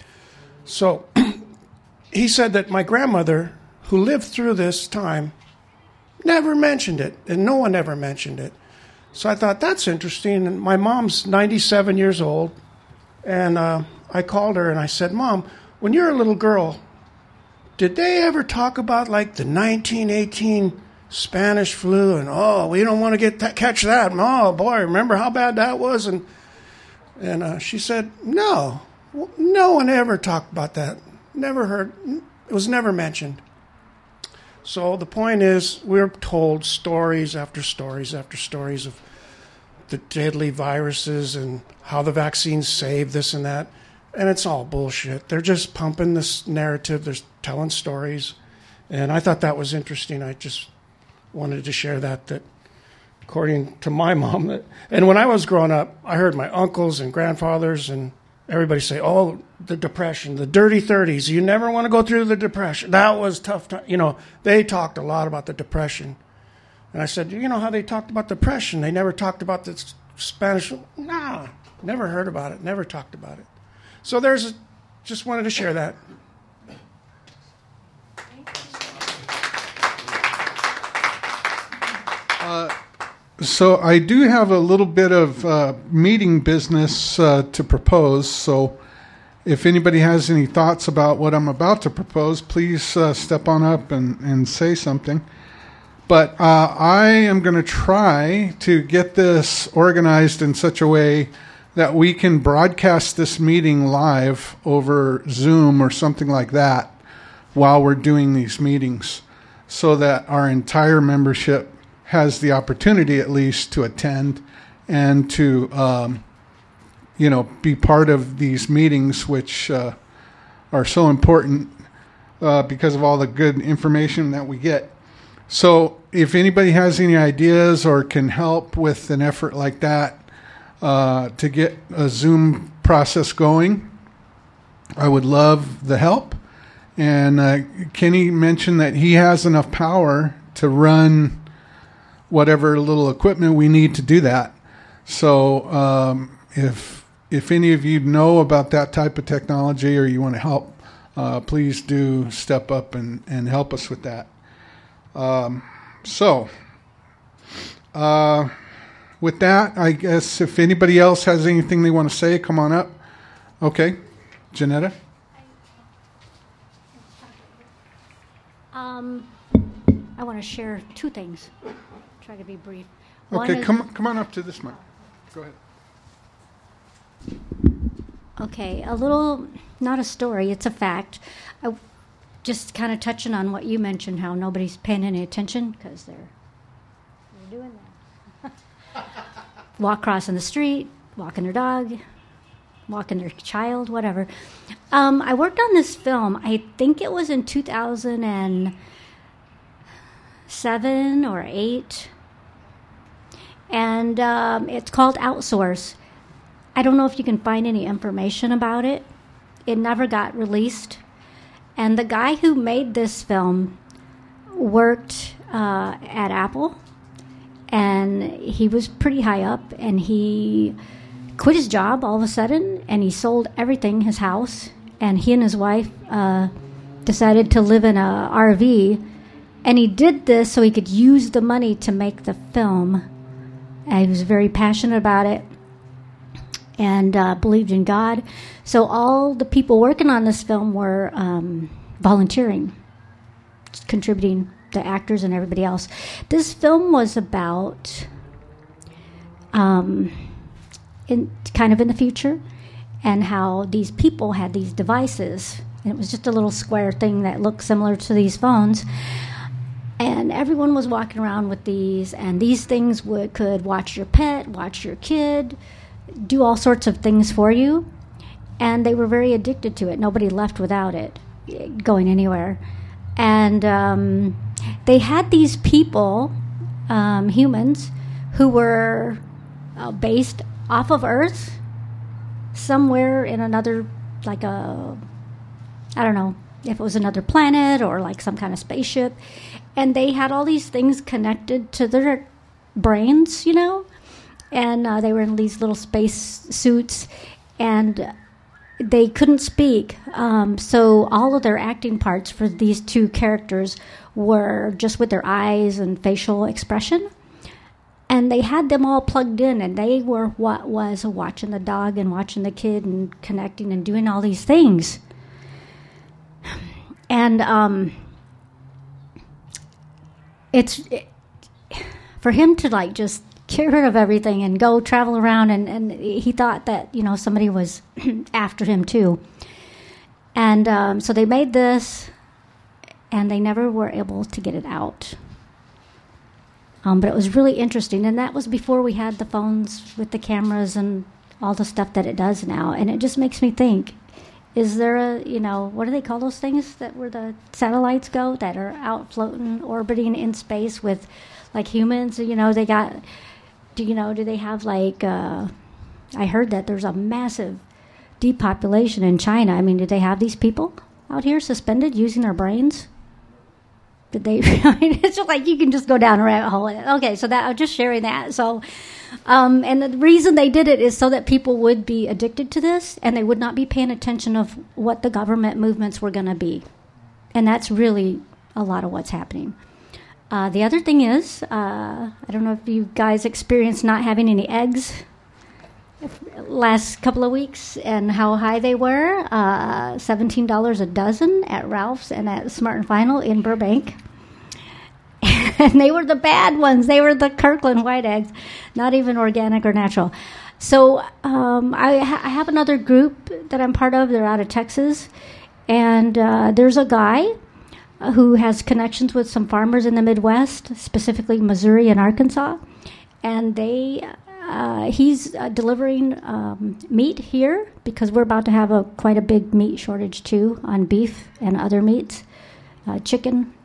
So he said that my grandmother, who lived through this time, never mentioned it, and no one ever mentioned it. So I thought, that's interesting. And my mom's 97 years old, and I called her and I said, Mom, when you're a little girl, did they ever talk about like the 1918 Spanish flu, and we don't want to catch that. And, oh boy, remember how bad that was? And she said, no one ever talked about that. Never heard. It was never mentioned. So the point is, we're told stories after stories after stories of the deadly viruses and how the vaccines save this and that, and it's all bullshit. They're just pumping this narrative. They're telling stories, and I thought that was interesting. I just wanted to share that according to my mom, and when I was growing up, I heard my uncles and grandfathers and everybody say, oh, the Depression, the dirty 30s, you never want to go through the Depression. That was tough time. They talked a lot about the Depression. And I said, you know how they talked about the Depression? They never talked about the Spanish. Nah, never heard about it, never talked about it. So just wanted to share that. So I do have a little bit of meeting business to propose. So if anybody has any thoughts about what I'm about to propose, please step on up and say something. But I am going to try to get this organized in such a way that we can broadcast this meeting live over Zoom or something like that while we're doing these meetings, so that our entire membership has the opportunity at least to attend and to be part of these meetings, which are so important because of all the good information that we get. So if anybody has any ideas or can help with an effort like that to get a Zoom process going, I would love the help. And Kenny mentioned that he has enough power to run whatever little equipment we need to do that. So if any of you know about that type of technology or you want to help, please do step up and help us with that. With that, I guess if anybody else has anything they want to say, come on up. Okay, Janetta? I want to share two things. Try to be brief. Okay, come on up to this mic. Go ahead. Okay, a little, not a story, it's a fact. Just kind of touching on what you mentioned, how nobody's paying any attention because they're doing that. Walk crossing the street, walking their dog, walking their child, whatever. I worked on this film. I think it was in 2007 or 8. And it's called Outsource. I don't know if you can find any information about it. It never got released. And the guy who made this film worked at Apple, and he was pretty high up, and he quit his job all of a sudden, and he sold everything, his house, and he and his wife decided to live in a RV, and he did this so he could use the money to make the film. And he was very passionate about it and believed in God. So all the people working on this film were volunteering, contributing, the actors and everybody else. This film was about kind of in the future, and how these people had these devices. And it was just a little square thing that looked similar to these phones. And everyone was walking around with these, and these things could watch your pet, watch your kid, do all sorts of things for you. And they were very addicted to it. Nobody left without it going anywhere. And they had these people, humans, who were based off of Earth, somewhere in another, like I don't know if it was another planet or like some kind of spaceship. And they had all these things connected to their brains, you know, and they were in these little space suits, and they couldn't speak. So all of their acting parts for these two characters were just with their eyes and facial expression. And they had them all plugged in, and they were what was watching the dog and watching the kid and connecting and doing all these things. And for him to like just get rid of everything and go travel around, and he thought that, you know, somebody was after him too. And so they made this, and they never were able to get it out. But it was really interesting, and that was before we had the phones with the cameras and all the stuff that it does now. And it just makes me think, is there a, you know, what do they call those things that where the satellites go that are out floating, orbiting in space with like humans? You know, they got, do they have like, I heard that there's a massive depopulation in China. I mean, did they have these people out here suspended using their brains? Did they? I mean, it's just like you can just go down a rabbit hole. Okay, so that I'm just sharing that. So, and the reason they did it is so that people would be addicted to this, and they would not be paying attention of what the government movements were going to be, and that's really a lot of what's happening. The other thing is, I don't know if you guys experienced not having any eggs last couple of weeks and how high they were. $17 a dozen at Ralph's and at Smart and Final in Burbank. And they were the bad ones. They were the Kirkland white eggs, not even organic or natural. So I have another group that I'm part of. They're out of Texas. And there's a guy who has connections with some farmers in the Midwest, specifically Missouri and Arkansas. And he's delivering meat here because we're about to have quite a big meat shortage too on beef and other meats, chicken.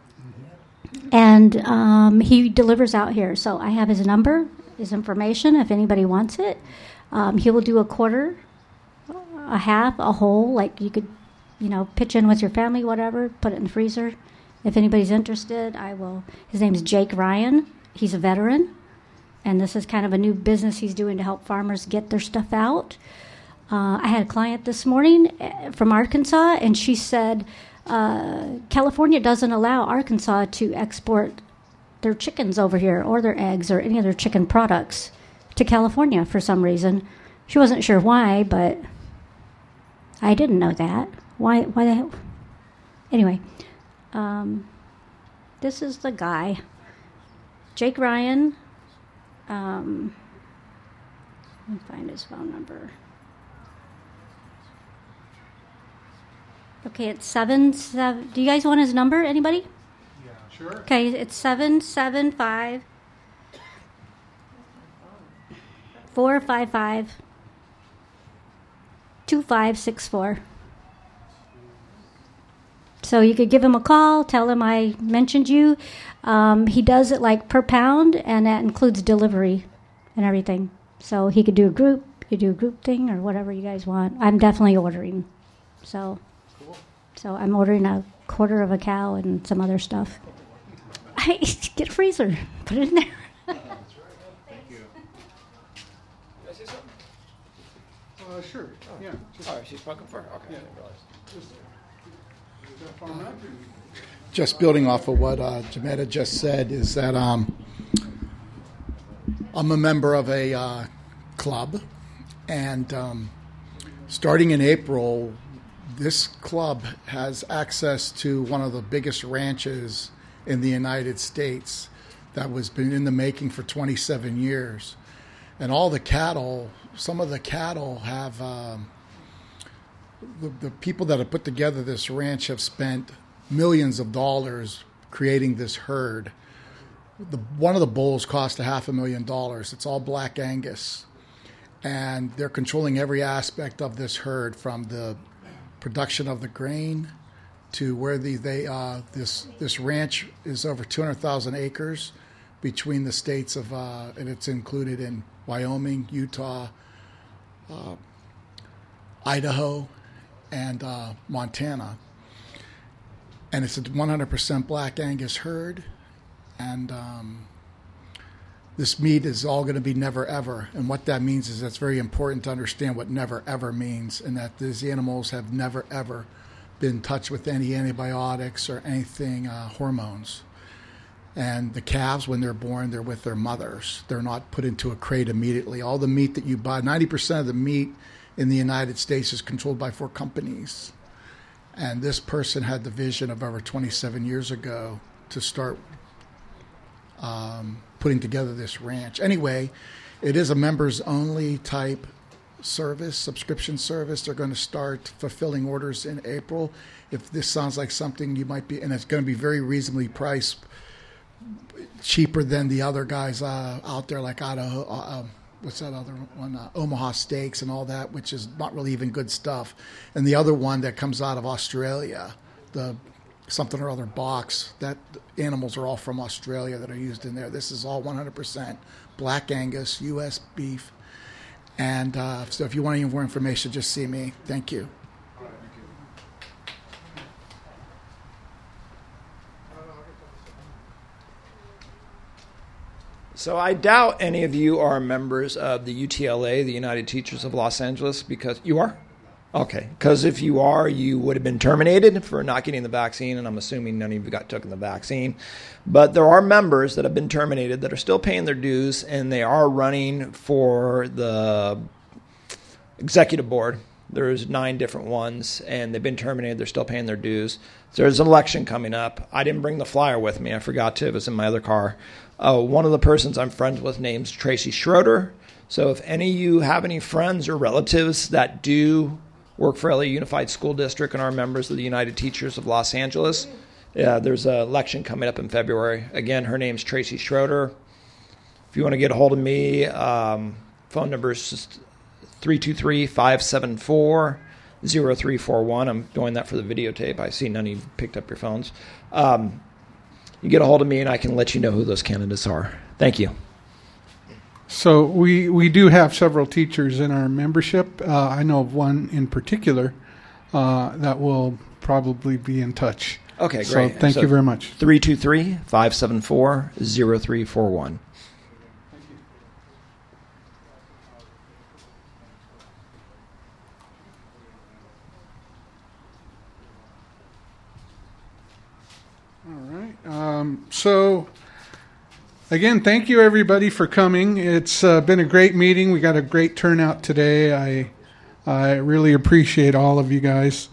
And he delivers out here. So I have his number, his information, if anybody wants it. He will do a quarter, a half, a whole, like you could, pitch in with your family, whatever, put it in the freezer. If anybody's interested, I will. His name's Jake Ryan. He's a veteran. And this is kind of a new business he's doing to help farmers get their stuff out. I had a client this morning from Arkansas, and she said California doesn't allow Arkansas to export their chickens over here or their eggs or any other chicken products to California for some reason. She wasn't sure why, but I didn't know that. Why the hell? Anyway, this is the guy, Jake Ryan. Let me find his phone number. Okay, it's 77. Do you guys want his number? Anybody? Yeah, sure. Okay, it's 775 455-2564. So you could give him a call, tell him I mentioned you. He does it like per pound, and that includes delivery and everything. So he could do a group, you do a group thing, or whatever you guys want. I'm definitely ordering. So, cool. So I'm ordering a quarter of a cow and some other stuff. Get a freezer, put it in there. That's right. Thank you. Did I say something? Sure. Yeah. Oh, she's spoken for? Okay. Yeah. I didn't realize. Just building off of what Jametta just said is that I'm a member of a club, and starting in April, this club has access to one of the biggest ranches in the United States that was been in the making for 27 years. And all the cattle, some of the cattle have, the people that have put together this ranch have spent millions of dollars creating this herd. One of the bulls cost $500,000. It's all Black Angus. And they're controlling every aspect of this herd, from the production of the grain to where this ranch is over 200,000 acres between the states of, and it's included in Wyoming, Utah, Idaho, and Montana. And it's a 100% Black Angus herd. And this meat is all going to be never ever. And what that means is that's very important to understand what never ever means, and that these animals have never ever been touched with any antibiotics or anything, hormones. And the calves, when they're born, they're with their mothers. They're not put into a crate immediately. All the meat that you buy, 90% of the meat in the United States is controlled by 4 companies. And this person had the vision of over 27 years ago to start putting together this ranch. Anyway, it is a members-only type service, subscription service. They're going to start fulfilling orders in April. If this sounds like something you might be, and it's going to be very reasonably priced, cheaper than the other guys out there, like Idaho, what's that other one? Omaha Steaks and all that, which is not really even good stuff. And the other one that comes out of Australia, the something or other box, that animals are all from Australia that are used in there. This is all 100% Black Angus, U.S. beef. And so if you want any more information, just see me. Thank you. So I doubt any of you are members of the UTLA, the United Teachers of Los Angeles, because you are? Okay, because if you are, you would have been terminated for not getting the vaccine, and I'm assuming none of you got taken the vaccine. But there are members that have been terminated that are still paying their dues, and they are running for the executive board. There's 9 different ones, and they've been terminated. They're still paying their dues. So there's an election coming up. I didn't bring the flyer with me. I forgot to. It was in my other car. One of the persons I'm friends with name's Tracy Schroeder. So if any of you have any friends or relatives that do work for LA Unified School District and are members of the United Teachers of Los Angeles, there's an election coming up in February. Again, her name's Tracy Schroeder. If you want to get a hold of me, phone number is 323-574-0341. I'm doing that for the videotape. I see none of you picked up your phones. You get a hold of me, and I can let you know who those candidates are. Thank you. So we do have several teachers in our membership. I know of one in particular that will probably be in touch. Okay, great. So thank you very much. 323-574-0341. So, again, thank you everybody for coming. It's been a great meeting. We got a great turnout today. I really appreciate all of you guys.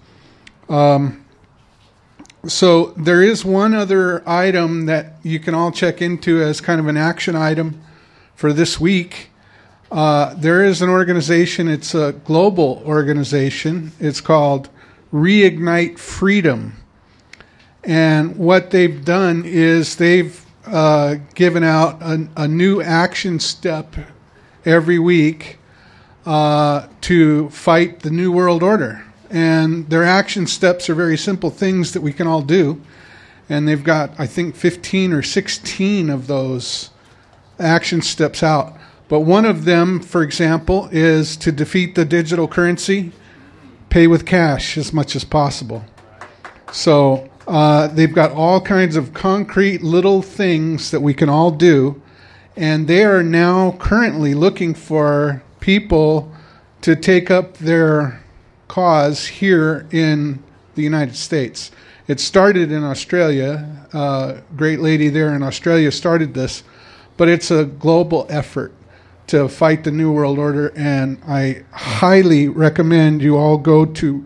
So there is one other item that you can all check into as kind of an action item for this week. There is an organization. It's a global organization. It's called Reignite Freedom. And what they've done is they've given out a new action step every week to fight the New World Order. And their action steps are very simple things that we can all do. And they've got, I think, 15 or 16 of those action steps out. But one of them, for example, is to defeat the digital currency, pay with cash as much as possible. So they've got all kinds of concrete little things that we can all do. And they are now currently looking for people to take up their cause here in the United States. It started in Australia. A great lady there in Australia started this. But it's a global effort to fight the New World Order, and I highly recommend you all go to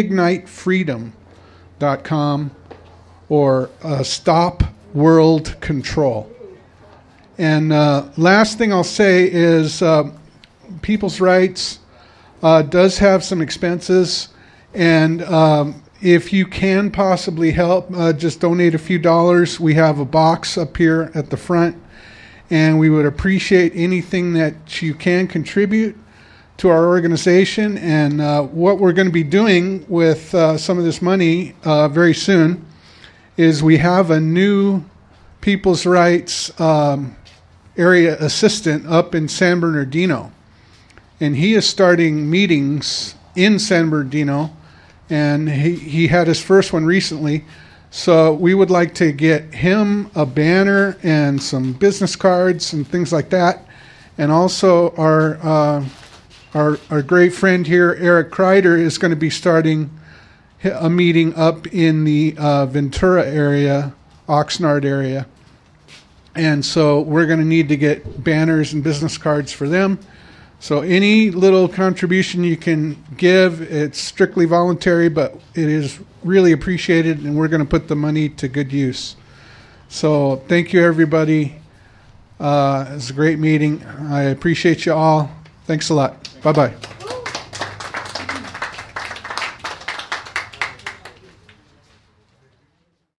reignitefreedom.com or Stop World Control. And last thing I'll say is People's Rights does have some expenses, and if you can possibly help, just donate a few dollars. We have a box up here at the front, and we would appreciate anything that you can contribute to our organization. And what we're going to be doing with some of this money very soon is we have a new People's Rights area assistant up in San Bernardino. And he is starting meetings in San Bernardino, and he had his first one recently. So we would like to get him a banner and some business cards and things like that. And also our great friend here, Eric Kreider, is going to be starting a meeting up in the Ventura area, Oxnard area. And so we're going to need to get banners and business cards for them. So any little contribution you can give, it's strictly voluntary, but it is really appreciated, and we're going to put the money to good use. So thank you, everybody. It's a great meeting. I appreciate you all. Thanks a lot. Bye-bye.